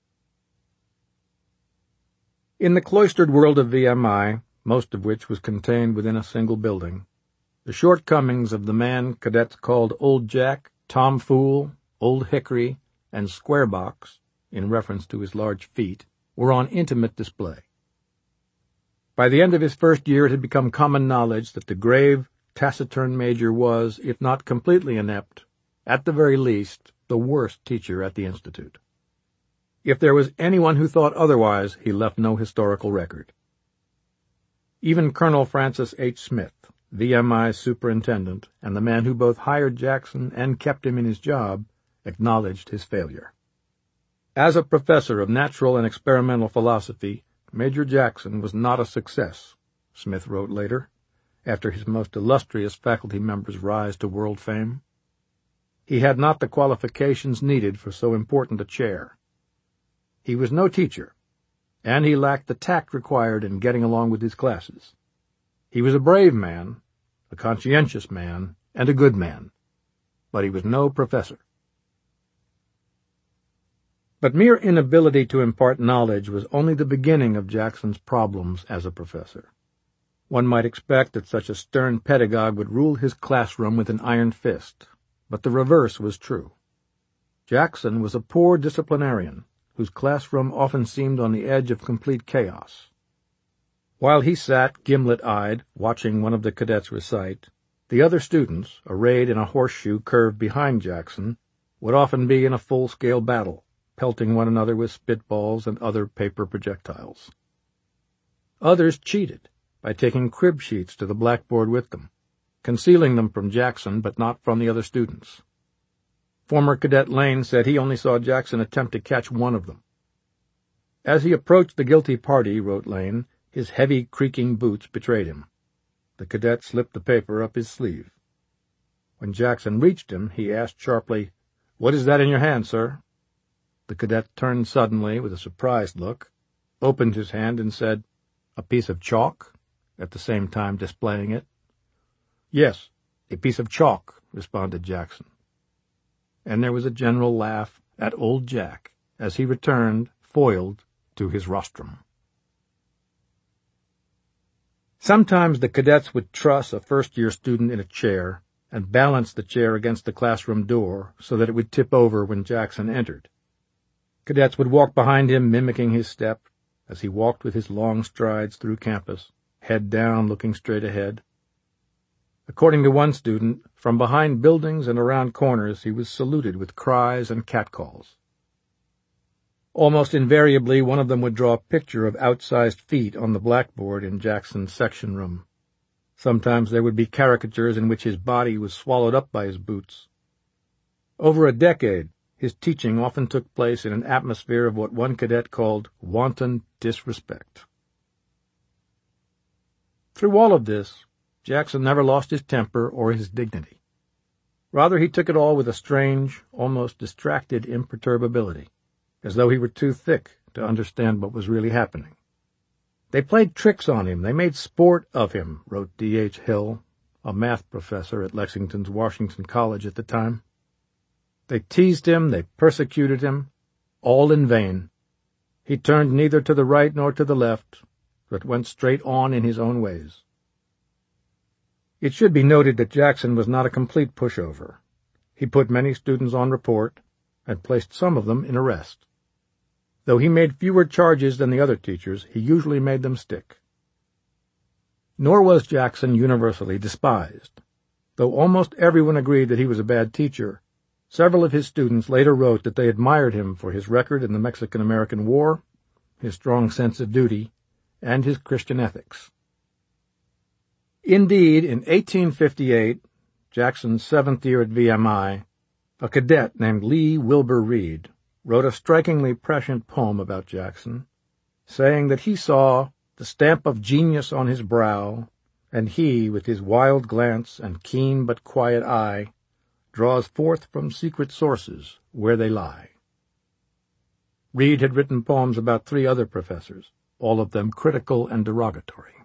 In the cloistered world of V M I, most of which was contained within a single building, the shortcomings of the man cadets called Old Jack, Tom Fool, Old Hickory, and Squarebox, in reference to his large feet, were on intimate display. By the end of his first year it had become common knowledge that the grave, taciturn major was, if not completely inept, at the very least, the worst teacher at the Institute. If there was anyone who thought otherwise, he left no historical record. Even Colonel Francis H. Smith, V M I's superintendent, and the man who both hired Jackson and kept him in his job, acknowledged his failure. As a professor of natural and experimental philosophy, Major Jackson was not a success, Smith wrote later, after his most illustrious faculty members' rise to world fame. He had not the qualifications needed for so important a chair. He was no teacher, and he lacked the tact required in getting along with his classes. He was a brave man, a conscientious man, and a good man, but he was no professor. But mere inability to impart knowledge was only the beginning of Jackson's problems as a professor. One might expect that such a stern pedagogue would rule his classroom with an iron fist, but the reverse was true. Jackson was a poor disciplinarian, whose classroom often seemed on the edge of complete chaos. While he sat, gimlet-eyed, watching one of the cadets recite, the other students, arrayed in a horseshoe curve behind Jackson, would often be in a full-scale battle, pelting one another with spitballs and other paper projectiles. Others cheated by taking crib sheets to the blackboard with them, concealing them from Jackson but not from the other students. Former Cadet Lane said he only saw Jackson attempt to catch one of them. As he approached the guilty party, wrote Lane, his heavy, creaking boots betrayed him. The cadet slipped the paper up his sleeve. When Jackson reached him, he asked sharply, "What is that in your hand, sir?" The cadet turned suddenly with a surprised look, opened his hand and said, "A piece of chalk," at the same time displaying it. "Yes, a piece of chalk," responded Jackson. And there was a general laugh at old Jack as he returned, foiled, to his rostrum. Sometimes the cadets would truss a first-year student in a chair and balance the chair against the classroom door so that it would tip over when Jackson entered. Cadets would walk behind him, mimicking his step, as he walked with his long strides through campus, head down, looking straight ahead. According to one student, from behind buildings and around corners he was saluted with cries and catcalls. Almost invariably, one of them would draw a picture of outsized feet on the blackboard in Jackson's section room. Sometimes there would be caricatures in which his body was swallowed up by his boots. Over a decade, his teaching often took place in an atmosphere of what one cadet called wanton disrespect. Through all of this, Jackson never lost his temper or his dignity. Rather, he took it all with a strange, almost distracted imperturbability, as though he were too thick to understand what was really happening. They played tricks on him, they made sport of him, wrote D H Hill, a math professor at Lexington's Washington College at the time. They teased him, they persecuted him, all in vain. He turned neither to the right nor to the left, but went straight on in his own ways. It should be noted that Jackson was not a complete pushover. He put many students on report and placed some of them in arrest. Though he made fewer charges than the other teachers, he usually made them stick. Nor was Jackson universally despised. Though almost everyone agreed that he was a bad teacher, several of his students later wrote that they admired him for his record in the Mexican-American War, his strong sense of duty, and his Christian ethics. Indeed, in eighteen fifty-eight, Jackson's seventh year at V M I, a cadet named Lee Wilbur Reed wrote a strikingly prescient poem about Jackson, saying that he saw the stamp of genius on his brow, and he, with his wild glance and keen but quiet eye, draws forth from secret sources where they lie. Reed had written poems about three other professors, all of them critical and derogatory.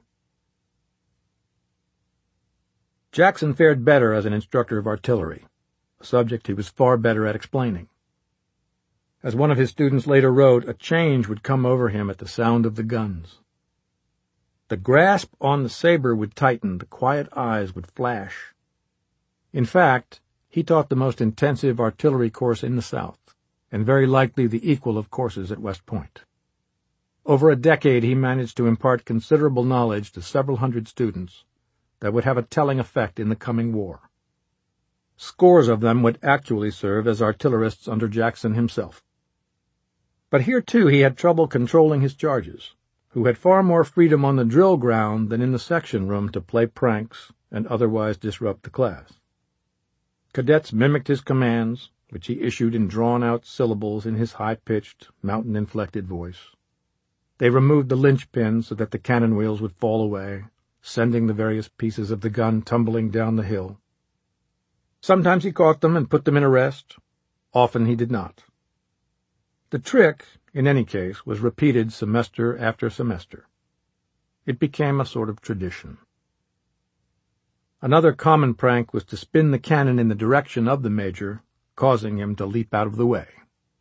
Jackson fared better as an instructor of artillery, a subject he was far better at explaining. As one of his students later wrote, a change would come over him at the sound of the guns. The grasp on the saber would tighten, the quiet eyes would flash. In fact, he taught the most intensive artillery course in the South, and very likely the equal of courses at West Point. Over a decade he managed to impart considerable knowledge to several hundred students that would have a telling effect in the coming war. Scores of them would actually serve as artillerists under Jackson himself. But here, too, he had trouble controlling his charges, who had far more freedom on the drill ground than in the section room to play pranks and otherwise disrupt the class. Cadets mimicked his commands, which he issued in drawn-out syllables in his high-pitched, mountain-inflected voice. They removed the linchpin so that the cannon wheels would fall away, sending the various pieces of the gun tumbling down the hill. Sometimes he caught them and put them in arrest. Often he did not. The trick, in any case, was repeated semester after semester. It became a sort of tradition. Another common prank was to spin the cannon in the direction of the major, causing him to leap out of the way.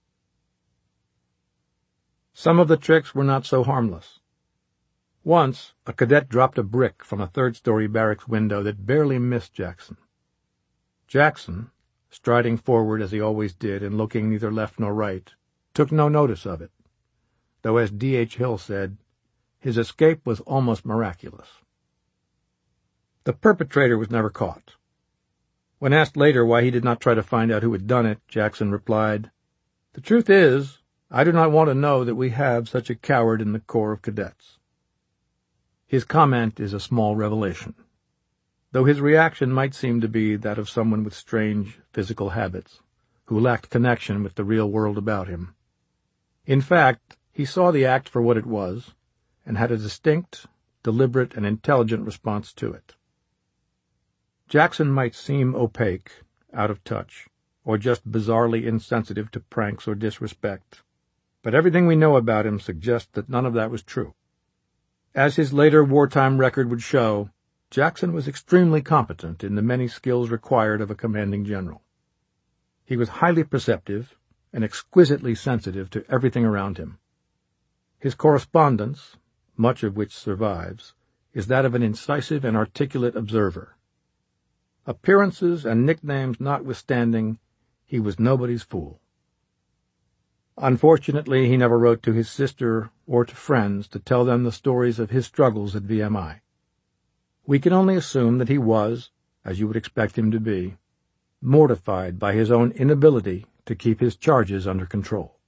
Some of the tricks were not so harmless. Once, a cadet dropped a brick from a third-story barracks window that barely missed Jackson. Jackson, striding forward as he always did and looking neither left nor right, took no notice of it, though, as D H Hill said, his escape was almost miraculous. The perpetrator was never caught. When asked later why he did not try to find out who had done it, Jackson replied, The truth is, I do not want to know that we have such a coward in the Corps of Cadets." His comment is a small revelation, though his reaction might seem to be that of someone with strange physical habits, who lacked connection with the real world about him. In fact, he saw the act for what it was, and had a distinct, deliberate, and intelligent response to it. Jackson might seem opaque, out of touch, or just bizarrely insensitive to pranks or disrespect, but everything we know about him suggests that none of that was true. As his later wartime record would show, Jackson was extremely competent in the many skills required of a commanding general. He was highly perceptive and exquisitely sensitive to everything around him. His correspondence, much of which survives, is that of an incisive and articulate observer. Appearances and nicknames notwithstanding, he was nobody's fool. Unfortunately, he never wrote to his sister or to friends to tell them the stories of his struggles at V M I. We can only assume that he was, as you would expect him to be, mortified by his own inability to keep his charges under control.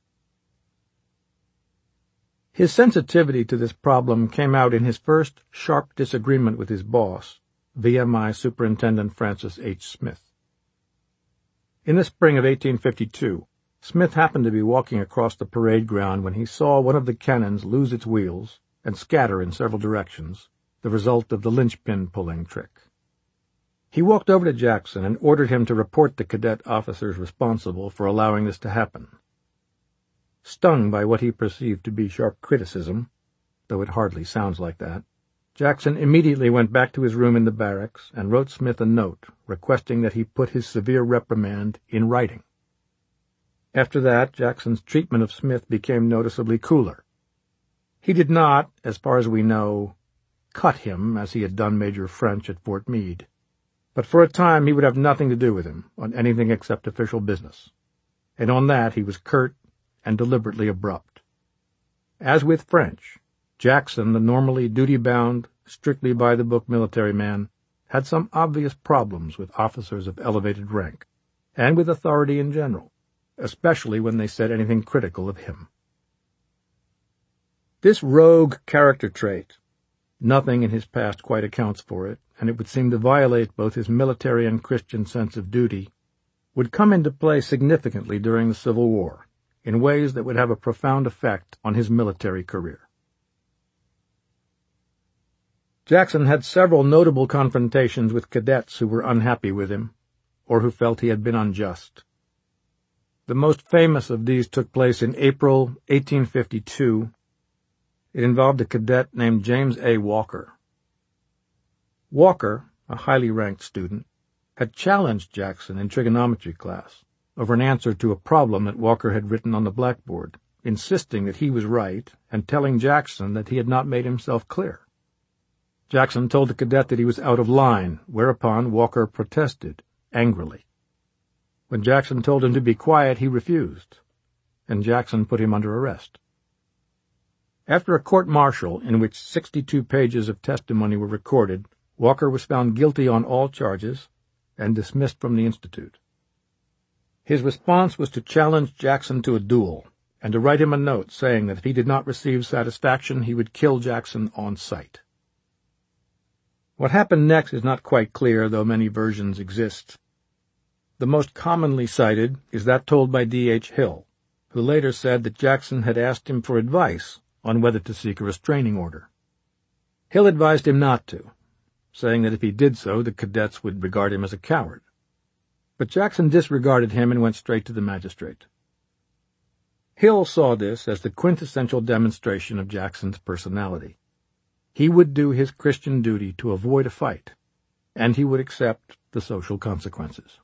His sensitivity to this problem came out in his first sharp disagreement with his boss, V M I Superintendent Francis H. Smith. In the spring of eighteen fifty-two, Smith happened to be walking across the parade ground when he saw one of the cannons lose its wheels and scatter in several directions, the result of the linchpin pulling trick. He walked over to Jackson and ordered him to report the cadet officers responsible for allowing this to happen. Stung by what he perceived to be sharp criticism, though it hardly sounds like that, Jackson immediately went back to his room in the barracks and wrote Smith a note requesting that he put his severe reprimand in writing. After that, Jackson's treatment of Smith became noticeably cooler. He did not, as far as we know, cut him as he had done Major French at Fort Meade, but for a time he would have nothing to do with him on anything except official business, and on that he was curt and deliberately abrupt. As with French, Jackson, the normally duty-bound, strictly by-the-book military man, had some obvious problems with officers of elevated rank, and with authority in general, especially when they said anything critical of him. This rogue character trait, nothing in his past quite accounts for it, and it would seem to violate both his military and Christian sense of duty, would come into play significantly during the Civil War, in ways that would have a profound effect on his military career. Jackson had several notable confrontations with cadets who were unhappy with him, or who felt he had been unjust. The most famous of these took place in April eighteen fifty-two. It involved a cadet named James A. Walker. Walker, a highly ranked student, had challenged Jackson in trigonometry class over an answer to a problem that Walker had written on the blackboard, insisting that he was right and telling Jackson that he had not made himself clear. Jackson told the cadet that he was out of line, whereupon Walker protested angrily. When Jackson told him to be quiet, he refused, and Jackson put him under arrest. After a court-martial in which sixty-two pages of testimony were recorded, Walker was found guilty on all charges and dismissed from the institute. His response was to challenge Jackson to a duel and to write him a note saying that if he did not receive satisfaction, he would kill Jackson on sight. What happened next is not quite clear, though many versions exist. The most commonly cited is that told by D H Hill, who later said that Jackson had asked him for advice on whether to seek a restraining order. Hill advised him not to, saying that if he did so, the cadets would regard him as a coward. But Jackson disregarded him and went straight to the magistrate. Hill saw this as the quintessential demonstration of Jackson's personality. He would do his Christian duty to avoid a fight, and he would accept the social consequences.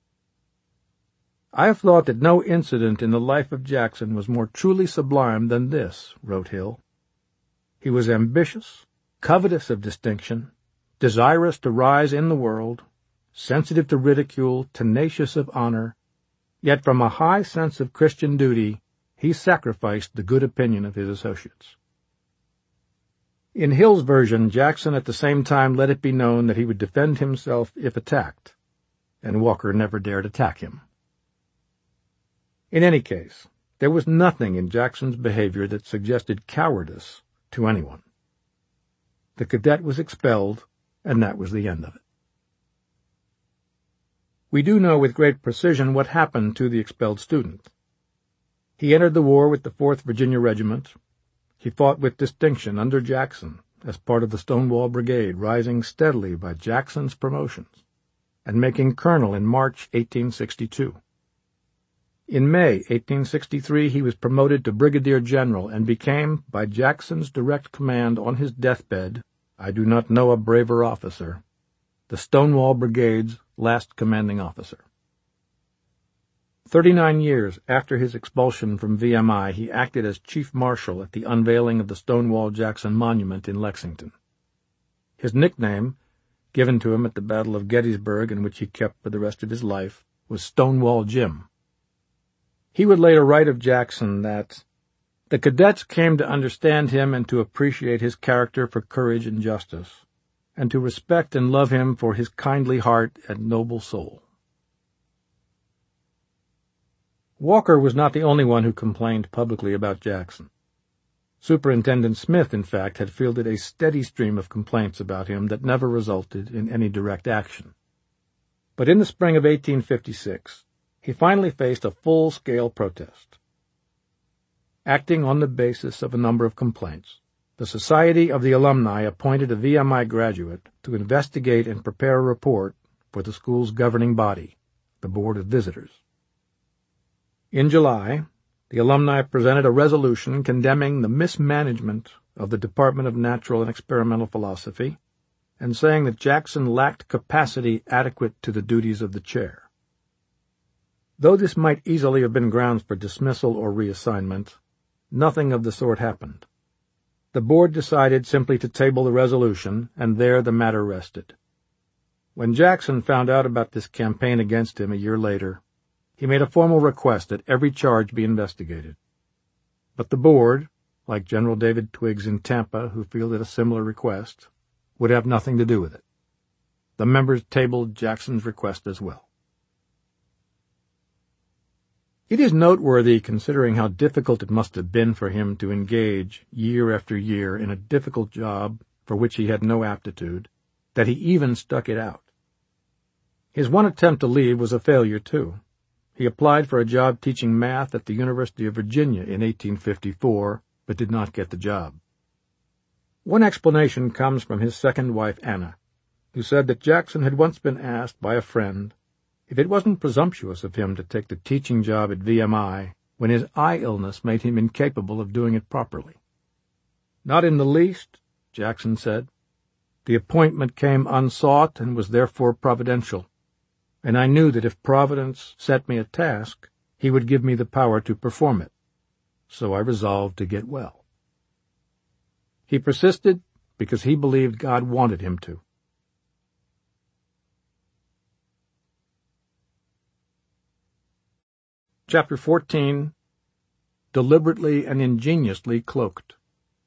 "I have thought that no incident in the life of Jackson was more truly sublime than this," wrote Hill. "He was ambitious, covetous of distinction, desirous to rise in the world, sensitive to ridicule, tenacious of honor, yet from a high sense of Christian duty he sacrificed the good opinion of his associates." In Hill's version, Jackson at the same time let it be known that he would defend himself if attacked, and Walker never dared attack him. In any case, there was nothing in Jackson's behavior that suggested cowardice to anyone. The cadet was expelled, and that was the end of it. We do know with great precision what happened to the expelled student. He entered the war with the fourth Virginia Regiment. He fought with distinction under Jackson as part of the Stonewall Brigade, rising steadily by Jackson's promotions, and making colonel in March eighteen sixty-two. In May eighteen sixty-three he was promoted to brigadier general and became, by Jackson's direct command on his deathbed, I do not know a braver officer, the Stonewall Brigade's last commanding officer. Thirty-nine years after his expulsion from V M I, he acted as chief marshal at the unveiling of the Stonewall Jackson Monument in Lexington. His nickname, given to him at the Battle of Gettysburg and which he kept for the rest of his life, was Stonewall Jim. He would later write of Jackson that the cadets came to understand him and to appreciate his character for courage and justice, and to respect and love him for his kindly heart and noble soul. Walker was not the only one who complained publicly about Jackson. Superintendent Smith, in fact, had fielded a steady stream of complaints about him that never resulted in any direct action. But in the spring of eighteen fifty-six, he finally faced a full-scale protest. Acting on the basis of a number of complaints, the Society of the Alumni appointed a V M I graduate to investigate and prepare a report for the school's governing body, the Board of Visitors. In July, the alumni presented a resolution condemning the mismanagement of the Department of Natural and Experimental Philosophy and saying that Jackson lacked capacity adequate to the duties of the chair. Though this might easily have been grounds for dismissal or reassignment, nothing of the sort happened. The board decided simply to table the resolution, and there the matter rested. When Jackson found out about this campaign against him a year later, he made a formal request that every charge be investigated. But the board, like General David Twiggs in Tampa, who fielded a similar request, would have nothing to do with it. The members tabled Jackson's request as well. It is noteworthy, considering how difficult it must have been for him to engage year after year in a difficult job for which he had no aptitude, that he even stuck it out. His one attempt to leave was a failure, too. He applied for a job teaching math at the University of Virginia in eighteen fifty-four, but did not get the job. One explanation comes from his second wife, Anna, who said that Jackson had once been asked by a friend if it wasn't presumptuous of him to take the teaching job at V M I when his eye illness made him incapable of doing it properly. Not in the least, Jackson said. The appointment came unsought and was therefore providential, and I knew that if Providence set me a task, he would give me the power to perform it. So I resolved to get well. He persisted because he believed God wanted him to. Chapter fourteen. Deliberately and Ingeniously Cloaked.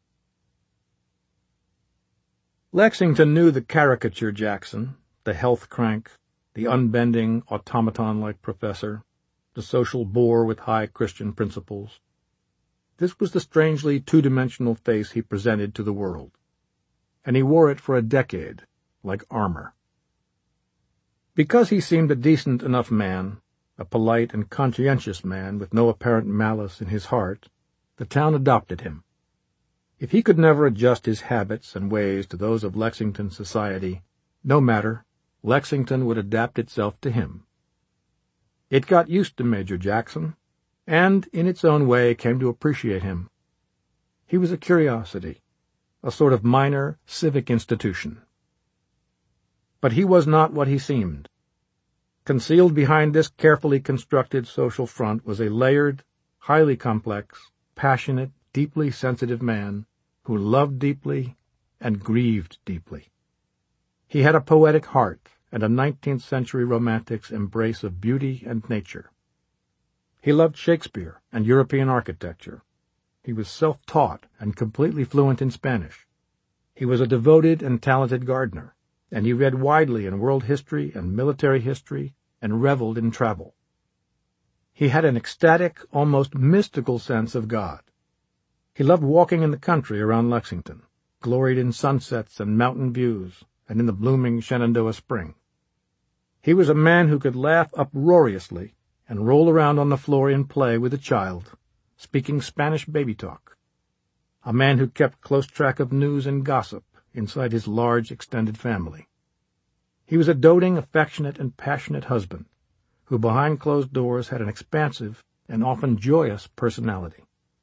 Lexington knew the caricature Jackson, the health crank, the unbending, automaton-like professor, the social bore with high Christian principles. This was the strangely two-dimensional face he presented to the world, and he wore it for a decade, like armor. Because he seemed a decent enough man, a polite and conscientious man with no apparent malice in his heart, the town adopted him. If he could never adjust his habits and ways to those of Lexington society, no matter, Lexington would adapt itself to him. It got used to Major Jackson, and, in its own way, came to appreciate him. He was a curiosity, a sort of minor civic institution. But he was not what he seemed. Concealed behind this carefully constructed social front was a layered, highly complex, passionate, deeply sensitive man who loved deeply and grieved deeply. He had a poetic heart and a nineteenth century romantic's embrace of beauty and nature. He loved Shakespeare and European architecture. He was self-taught and completely fluent in Spanish. He was a devoted and talented gardener, and he read widely in world history and military history and reveled in travel. He had an ecstatic, almost mystical sense of God. He loved walking in the country around Lexington, gloried in sunsets and mountain views, and in the blooming Shenandoah Spring. He was a man who could laugh uproariously and roll around on the floor in play with a child, speaking Spanish baby talk. A man who kept close track of news and gossip inside his large, extended family. He was a doting, affectionate, and passionate husband, who behind closed doors had an expansive and often joyous personality.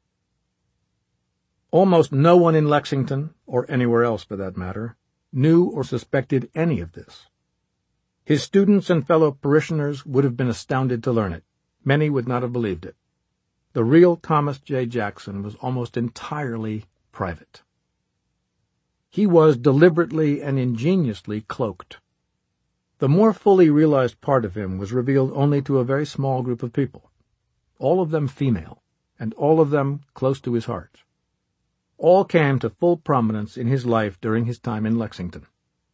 Almost no one in Lexington, or anywhere else for that matter, knew or suspected any of this. His students and fellow parishioners would have been astounded to learn it. Many would not have believed it. The real Thomas J. Jackson was almost entirely private. He was deliberately and ingeniously cloaked. The more fully realized part of him was revealed only to a very small group of people, all of them female, and all of them close to his heart. All came to full prominence in his life during his time in Lexington.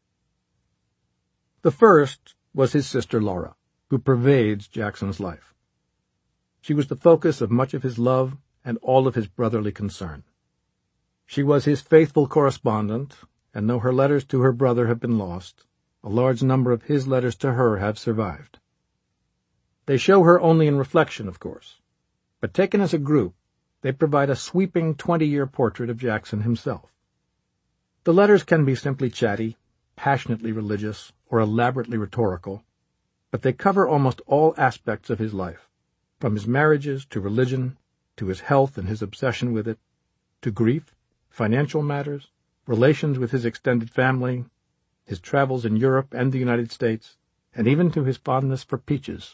The first was his sister Laura, who pervades Jackson's life. She was the focus of much of his love and all of his brotherly concern. She was his faithful correspondent, and though her letters to her brother have been lost, a large number of his letters to her have survived. They show her only in reflection, of course, but taken as a group, they provide a sweeping twenty-year portrait of Jackson himself. The letters can be simply chatty, passionately religious, or elaborately rhetorical, but they cover almost all aspects of his life, from his marriages to religion, to his health and his obsession with it, to grief, financial matters, relations with his extended family, his travels in Europe and the United States, and even to his fondness for peaches.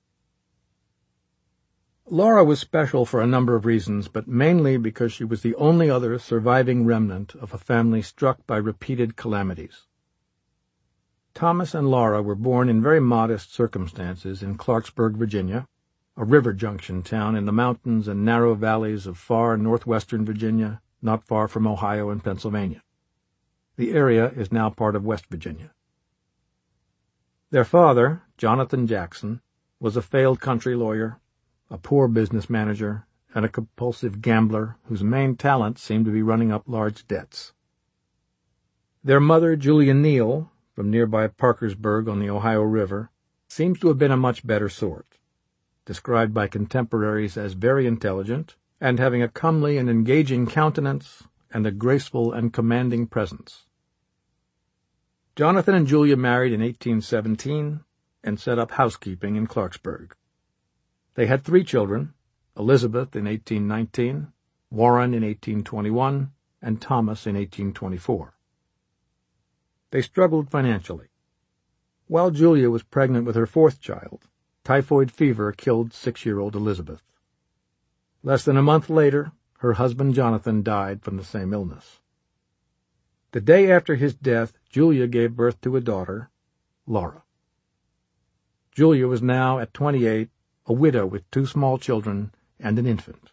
Laura was special for a number of reasons, but mainly because she was the only other surviving remnant of a family struck by repeated calamities. Thomas and Laura were born in very modest circumstances in Clarksburg, Virginia, a river junction town in the mountains and narrow valleys of far northwestern Virginia, not far from Ohio and Pennsylvania. The area is now part of West Virginia. Their father, Jonathan Jackson, was a failed country lawyer, a poor business manager, and a compulsive gambler whose main talent seemed to be running up large debts. Their mother, Julia Neal, from nearby Parkersburg on the Ohio River, seems to have been a much better sort, described by contemporaries as very intelligent and having a comely and engaging countenance and a graceful and commanding presence. Jonathan and Julia married in eighteen seventeen and set up housekeeping in Clarksburg. They had three children, Elizabeth in eighteen nineteen, Warren in eighteen twenty-one, and Thomas in eighteen twenty-four. They struggled financially. While Julia was pregnant with her fourth child, typhoid fever killed six-year-old Elizabeth. Less than a month later, her husband Jonathan died from the same illness. The day after his death, Julia gave birth to a daughter, Laura. Julia was now, at twenty-eight, a widow with two small children and an infant.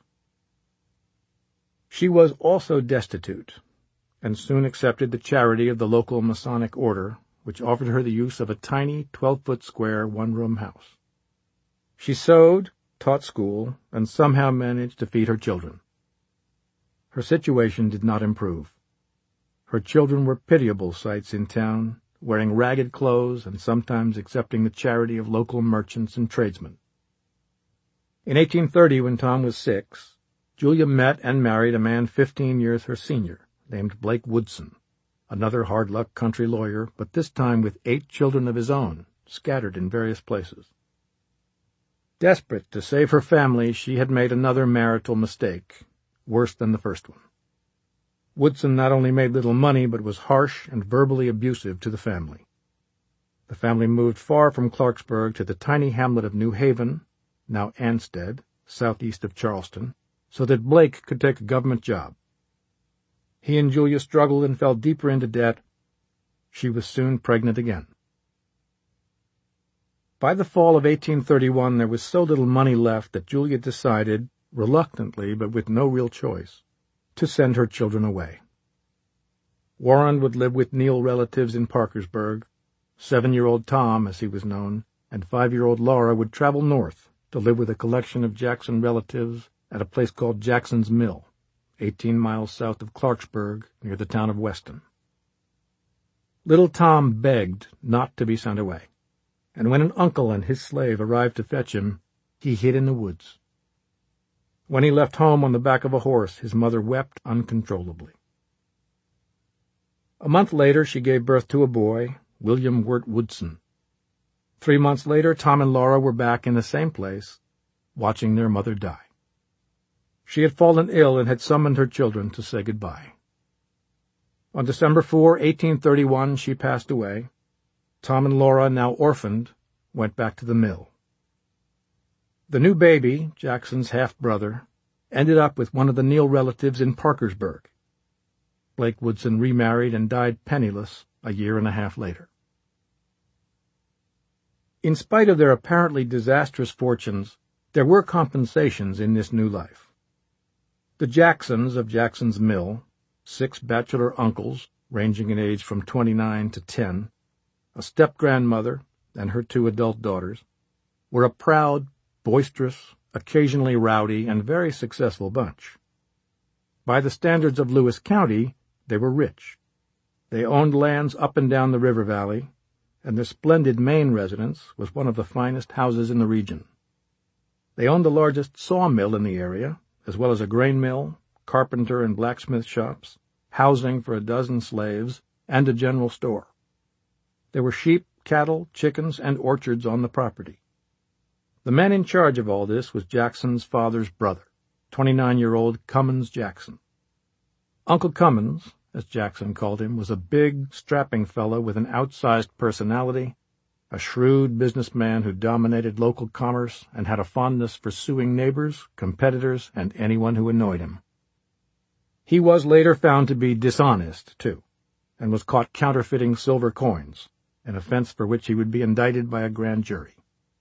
She was also destitute, and soon accepted the charity of the local Masonic order, which offered her the use of a tiny twelve-foot square one-room house. She sewed, taught school, and somehow managed to feed her children. Her situation did not improve. Her children were pitiable sights in town, wearing ragged clothes and sometimes accepting the charity of local merchants and tradesmen. In eighteen thirty, when Tom was six, Julia met and married a man fifteen years her senior, named Blake Woodson, another hard-luck country lawyer, but this time with eight children of his own, scattered in various places. Desperate to save her family, she had made another marital mistake, worse than the first one. Woodson not only made little money, but was harsh and verbally abusive to the family. The family moved far from Clarksburg to the tiny hamlet of New Haven, now Ansted, southeast of Charleston, so that Blake could take a government job. He and Julia struggled and fell deeper into debt. She was soon pregnant again. By the fall of eighteen thirty-one, there was so little money left that Julia decided, reluctantly but with no real choice, to send her children away. Warren would live with Neal relatives in Parkersburg. Seven-year-old Tom, as he was known, and five-year-old Laura would travel north, to live with a collection of Jackson relatives at a place called Jackson's Mill, eighteen miles south of Clarksburg, near the town of Weston. Little Tom begged not to be sent away, and when an uncle and his slave arrived to fetch him, he hid in the woods. When he left home on the back of a horse, his mother wept uncontrollably. A month later, she gave birth to a boy, William Wirt Woodson. Three months later, Tom and Laura were back in the same place, watching their mother die. She had fallen ill and had summoned her children to say goodbye. On December fourth, eighteen thirty-one, she passed away. Tom and Laura, now orphaned, went back to the mill. The new baby, Jackson's half-brother, ended up with one of the Neal relatives in Parkersburg. Blake Woodson remarried and died penniless a year and a half later. In spite of their apparently disastrous fortunes, there were compensations in this new life. The Jacksons of Jackson's Mill, six bachelor uncles ranging in age from twenty-nine to ten, a step-grandmother and her two adult daughters, were a proud, boisterous, occasionally rowdy, and very successful bunch. By the standards of Lewis County, they were rich. They owned lands up and down the river valley, and their splendid Maine residence was one of the finest houses in the region. They owned the largest sawmill in the area, as well as a grain mill, carpenter and blacksmith shops, housing for a dozen slaves, and a general store. There were sheep, cattle, chickens, and orchards on the property. The man in charge of all this was Jackson's father's brother, twenty-nine-year-old Cummins Jackson. Uncle Cummins, as Jackson called him, was a big, strapping fellow with an outsized personality, a shrewd businessman who dominated local commerce and had a fondness for suing neighbors, competitors, and anyone who annoyed him. He was later found to be dishonest, too, and was caught counterfeiting silver coins, an offense for which he would be indicted by a grand jury.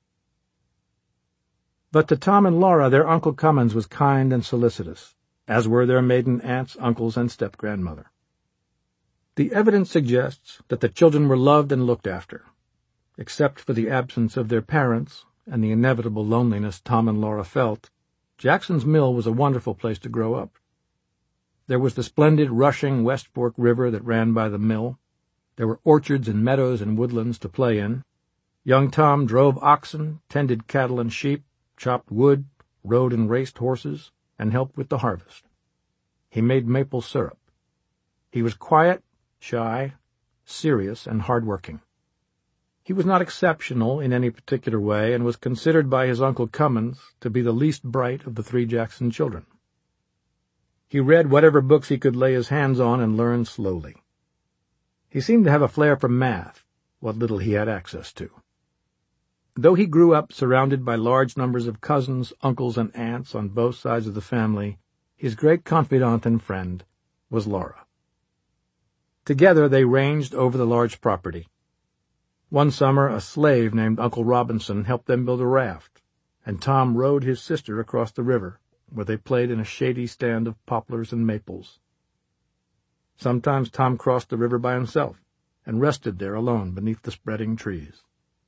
But to Tom and Laura, their Uncle Cummins was kind and solicitous, as were their maiden aunts, uncles, and step-grandmother. The evidence suggests that the children were loved and looked after. Except for the absence of their parents and the inevitable loneliness Tom and Laura felt, Jackson's Mill was a wonderful place to grow up. There was the splendid, rushing West Fork River that ran by the mill. There were orchards and meadows and woodlands to play in. Young Tom drove oxen, tended cattle and sheep, chopped wood, rode and raced horses, and helped with the harvest. He made maple syrup. He was quiet, shy, serious, and hard-working. He was not exceptional in any particular way and was considered by his Uncle Cummins to be the least bright of the three Jackson children. He read whatever books he could lay his hands on and learned slowly. He seemed to have a flair for math, what little he had access to. Though he grew up surrounded by large numbers of cousins, uncles, and aunts on both sides of the family, his great confidant and friend was Laura. Together they ranged over the large property. One summer a slave named Uncle Robinson helped them build a raft, and Tom rowed his sister across the river, where they played in a shady stand of poplars and maples. Sometimes Tom crossed the river by himself and rested there alone beneath the spreading trees.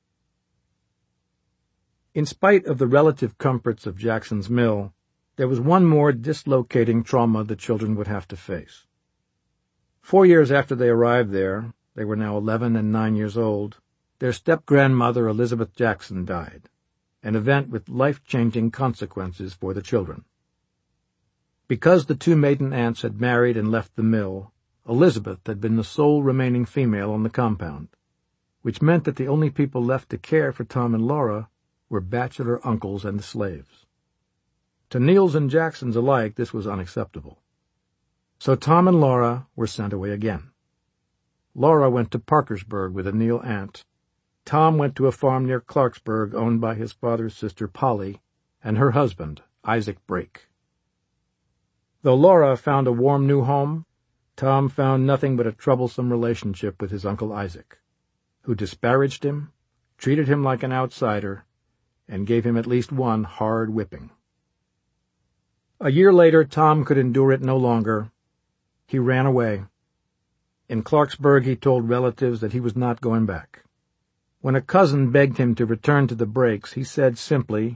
In spite of the relative comforts of Jackson's Mill, there was one more dislocating trauma the children would have to face. Four years after they arrived there, they were now eleven and nine years old, their step-grandmother Elizabeth Jackson died, an event with life-changing consequences for the children. Because the two maiden aunts had married and left the mill, Elizabeth had been the sole remaining female on the compound, which meant that the only people left to care for Tom and Laura were bachelor uncles and the slaves. To Neals and Jacksons alike, this was unacceptable. So Tom and Laura were sent away again. Laura went to Parkersburg with a Neal aunt. Tom went to a farm near Clarksburg owned by his father's sister Polly and her husband, Isaac Brake. Though Laura found a warm new home, Tom found nothing but a troublesome relationship with his Uncle Isaac, who disparaged him, treated him like an outsider, and gave him at least one hard whipping. A year later, Tom could endure it no longer. He ran away. In Clarksburg, he told relatives that he was not going back. When a cousin begged him to return to the Brakes, he said simply,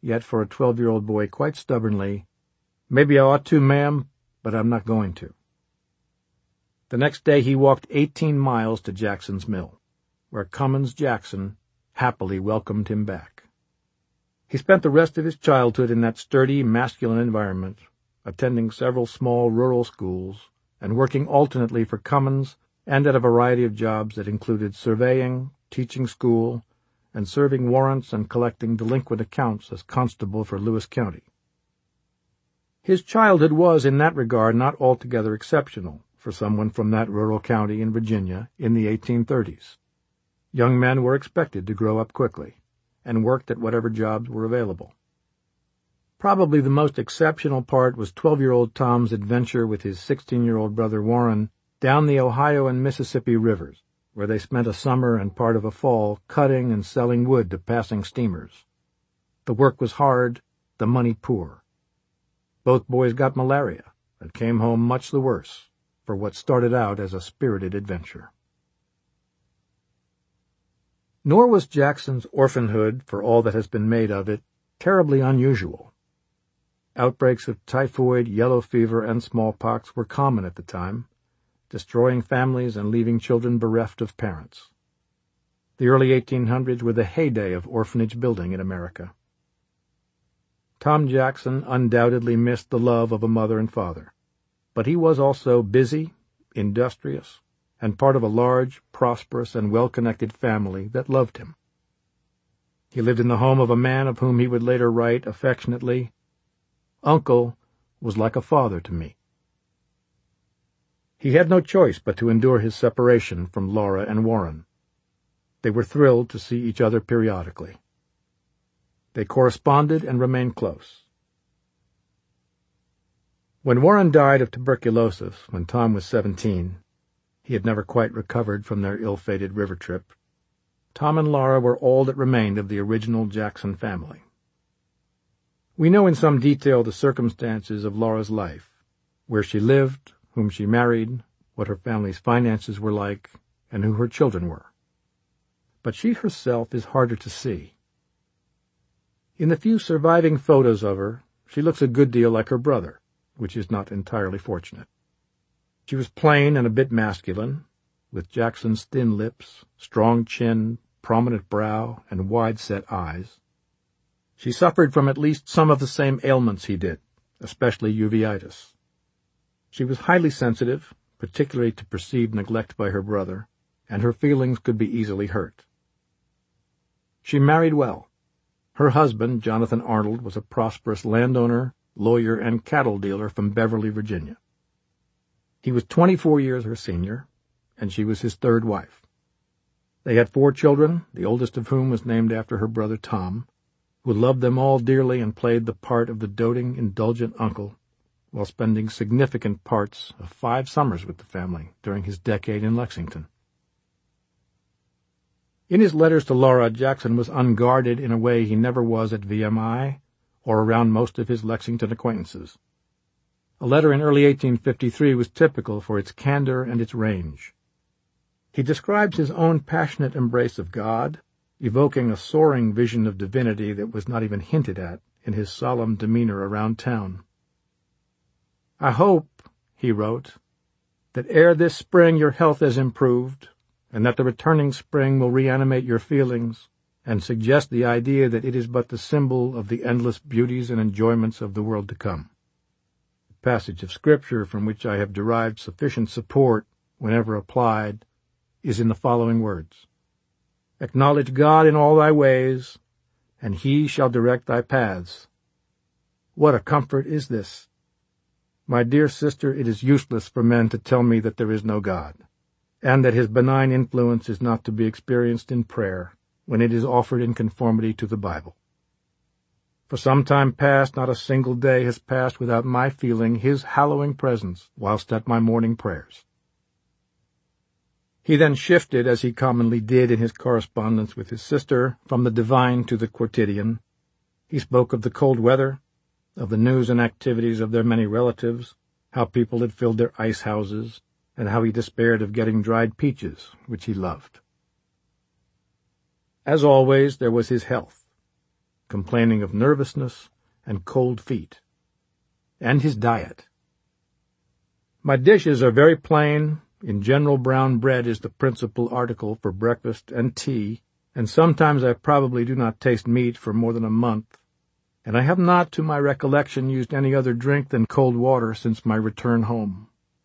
yet for a twelve-year-old boy quite stubbornly, "Maybe I ought to, ma'am, but I'm not going to." The next day he walked eighteen miles to Jackson's Mill, where Cummins Jackson happily welcomed him back. He spent the rest of his childhood in that sturdy, masculine environment, attending several small rural schools and working alternately for Cummins and at a variety of jobs that included surveying, teaching school, and serving warrants and collecting delinquent accounts as constable for Lewis County. His childhood was, in that regard, not altogether exceptional for someone from that rural county in Virginia in the eighteen thirties. Young men were expected to grow up quickly, and worked at whatever jobs were available. Probably the most exceptional part was twelve-year-old Tom's adventure with his sixteen-year-old brother Warren down the Ohio and Mississippi rivers, where they spent a summer and part of a fall cutting and selling wood to passing steamers. The work was hard, the money poor. Both boys got malaria and came home much the worse for what started out as a spirited adventure. Nor was Jackson's orphanhood, for all that has been made of it, terribly unusual. Outbreaks of typhoid, yellow fever, and smallpox were common at the time, destroying families and leaving children bereft of parents. The early eighteen hundreds were the heyday of orphanage building in America. Tom Jackson undoubtedly missed the love of a mother and father, but he was also busy, industrious, and part of a large, prosperous, and well-connected family that loved him. He lived in the home of a man of whom he would later write affectionately, "Uncle was like a father to me." He had no choice but to endure his separation from Laura and Warren. They were thrilled to see each other periodically. They corresponded and remained close. When Warren died of tuberculosis when Tom was seventeen, he had never quite recovered from their ill-fated river trip, Tom and Laura were all that remained of the original Jackson family. We know in some detail the circumstances of Laura's life, where she lived, whom she married, what her family's finances were like, and who her children were. But she herself is harder to see. In the few surviving photos of her, she looks a good deal like her brother, which is not entirely fortunate. She was plain and a bit masculine, with Jackson's thin lips, strong chin, prominent brow, and wide-set eyes. She suffered from at least some of the same ailments he did, especially uveitis. She was highly sensitive, particularly to perceived neglect by her brother, and her feelings could be easily hurt. She married well. Her husband, Jonathan Arnold, was a prosperous landowner, lawyer, and cattle dealer from Beverly, Virginia. He was twenty-four years her senior, and she was his third wife. They had four children, the oldest of whom was named after her brother Tom, who loved them all dearly and played the part of the doting, indulgent uncle, while spending significant parts of five summers with the family during his decade in Lexington. In his letters to Laura, Jackson was unguarded in a way he never was at V M I or around most of his Lexington acquaintances. A letter in early eighteen fifty-three was typical for its candor and its range. He describes his own passionate embrace of God, evoking a soaring vision of divinity that was not even hinted at in his solemn demeanor around town. "I hope," he wrote, "that ere this spring your health has improved, and that the returning spring will reanimate your feelings and suggest the idea that it is but the symbol of the endless beauties and enjoyments of the world to come." The passage of Scripture from which I have derived sufficient support, whenever applied, is in the following words: "Acknowledge God in all thy ways, and he shall direct thy paths." What a comfort is this! My dear sister, it is useless for men to tell me that there is no God, and that his benign influence is not to be experienced in prayer when it is offered in conformity to the Bible. For some time past not a single day has passed without my feeling his hallowing presence whilst at my morning prayers. He then shifted, as he commonly did in his correspondence with his sister, from the divine to the quotidian. He spoke of the cold weather, of the news and activities of their many relatives, how people had filled their ice houses, and how he despaired of getting dried peaches, which he loved. As always, there was his health. complaining of nervousness and cold feet. And his diet. My dishes are very plain. In general, brown bread is the principal article for breakfast and tea, and sometimes I probably do not taste meat for more than a month, and I have not, to my recollection, used any other drink than cold water since my return home.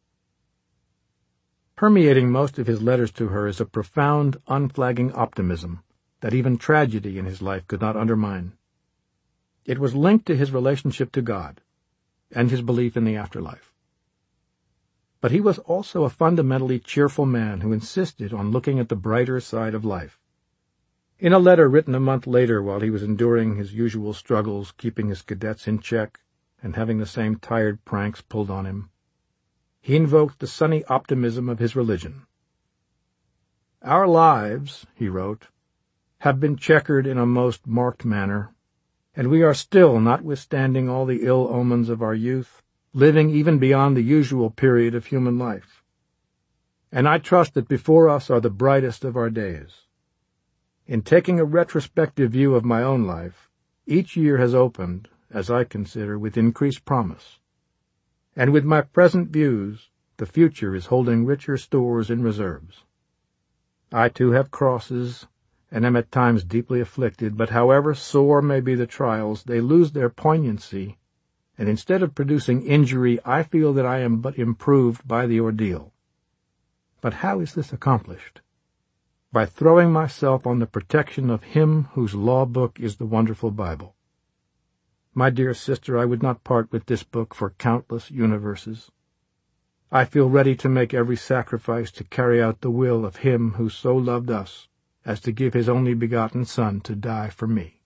Permeating most of his letters to her is a profound, unflagging optimism that even tragedy in his life could not undermine. It was linked to his relationship to God and his belief in the afterlife. But he was also a fundamentally cheerful man who insisted on looking at the brighter side of life. In a letter written a month later while he was enduring his usual struggles, keeping his cadets in check and having the same tired pranks pulled on him, he invoked the sunny optimism of his religion. "Our lives," he wrote, "have been checkered in a most marked manner, and we are still, notwithstanding all the ill omens of our youth, living even beyond the usual period of human life. And I trust that before us are the brightest of our days. In taking a retrospective view of my own life, each year has opened, as I consider, with increased promise. And with my present views, the future is holding richer stores in reserves. I too have crosses, and am at times deeply afflicted, but however sore may be the trials, they lose their poignancy, and instead of producing injury, I feel that I am but improved by the ordeal. But how is this accomplished? By throwing myself on the protection of Him whose law book is the wonderful Bible. My dear sister, I would not part with this book for countless universes. I feel ready to make every sacrifice to carry out the will of Him who so loved us as to give His only begotten Son to die for me."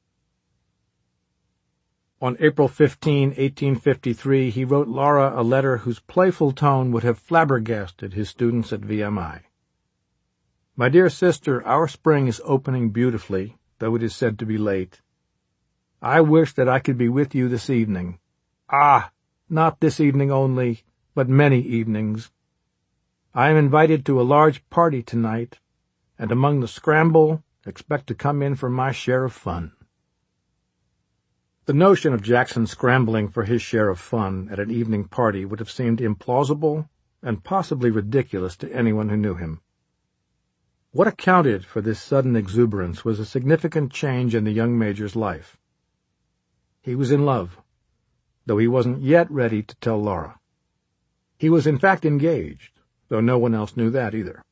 On April fifteenth, eighteen fifty-three, he wrote Laura a letter whose playful tone would have flabbergasted his students at V M I. "My dear sister, our spring is opening beautifully, though it is said to be late. I wish that I could be with you this evening. Ah, not this evening only, but many evenings. I am invited to a large party tonight, and among the scramble, expect to come in for my share of fun." The notion of Jackson scrambling for his share of fun at an evening party would have seemed implausible and possibly ridiculous to anyone who knew him. What accounted for this sudden exuberance was a significant change in the young major's life. He was in love, though he wasn't yet ready to tell Laura. He was in fact engaged, though no one else knew that either.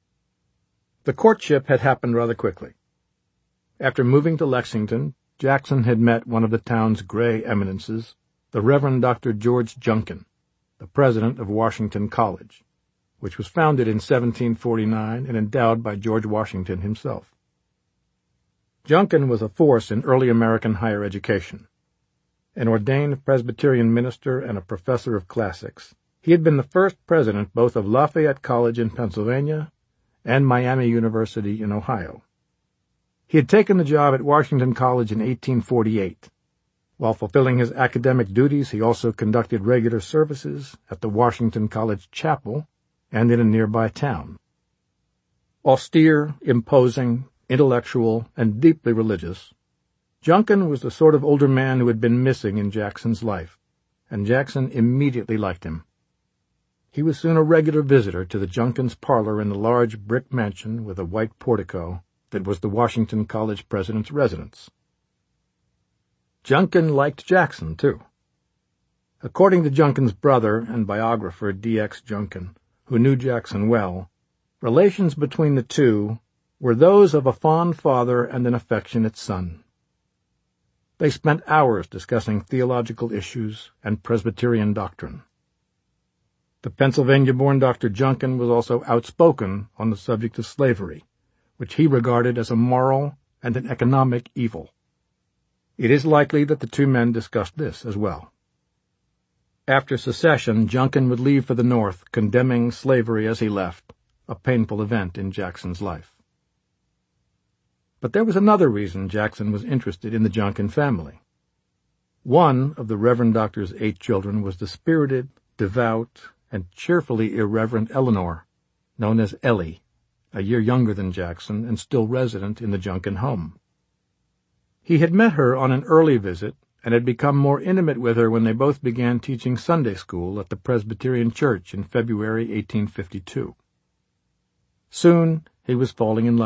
The courtship had happened rather quickly. After moving to Lexington, Jackson had met one of the town's gray eminences, the Reverend Doctor George Junkin, the president of Washington College, which was founded in seventeen forty-nine and endowed by George Washington himself. Junkin was a force in early American higher education. An ordained Presbyterian minister and a professor of classics, he had been the first president both of Lafayette College in Pennsylvania and Miami University in Ohio. He had taken the job at Washington College in eighteen forty-eight. While fulfilling his academic duties, he also conducted regular services at the Washington College Chapel and in a nearby town. Austere, imposing, intellectual, and deeply religious, Junkin was the sort of older man who had been missing in Jackson's life, and Jackson immediately liked him. He was soon a regular visitor to the Junkins' parlor in the large brick mansion with a white portico that was the Washington College president's residence. Junkin liked Jackson, too. According to Junkin's brother and biographer D X Junkin, who knew Jackson well, relations between the two were those of a fond father and an affectionate son. They spent hours discussing theological issues and Presbyterian doctrine. The Pennsylvania-born Doctor Junkin was also outspoken on the subject of slavery, which he regarded as a moral and an economic evil. It is likely that the two men discussed this as well. After secession, Junkin would leave for the North, condemning slavery as he left, a painful event in Jackson's life. But there was another reason Jackson was interested in the Junkin family. One of the Reverend Doctor's eight children was the spirited, devout, and cheerfully irreverent Eleanor, known as Ellie, a year younger than Jackson and still resident in the Junkin home. He had met her on an early visit and had become more intimate with her when they both began teaching Sunday school at the Presbyterian Church in February eighteen fifty-two. Soon he was falling in love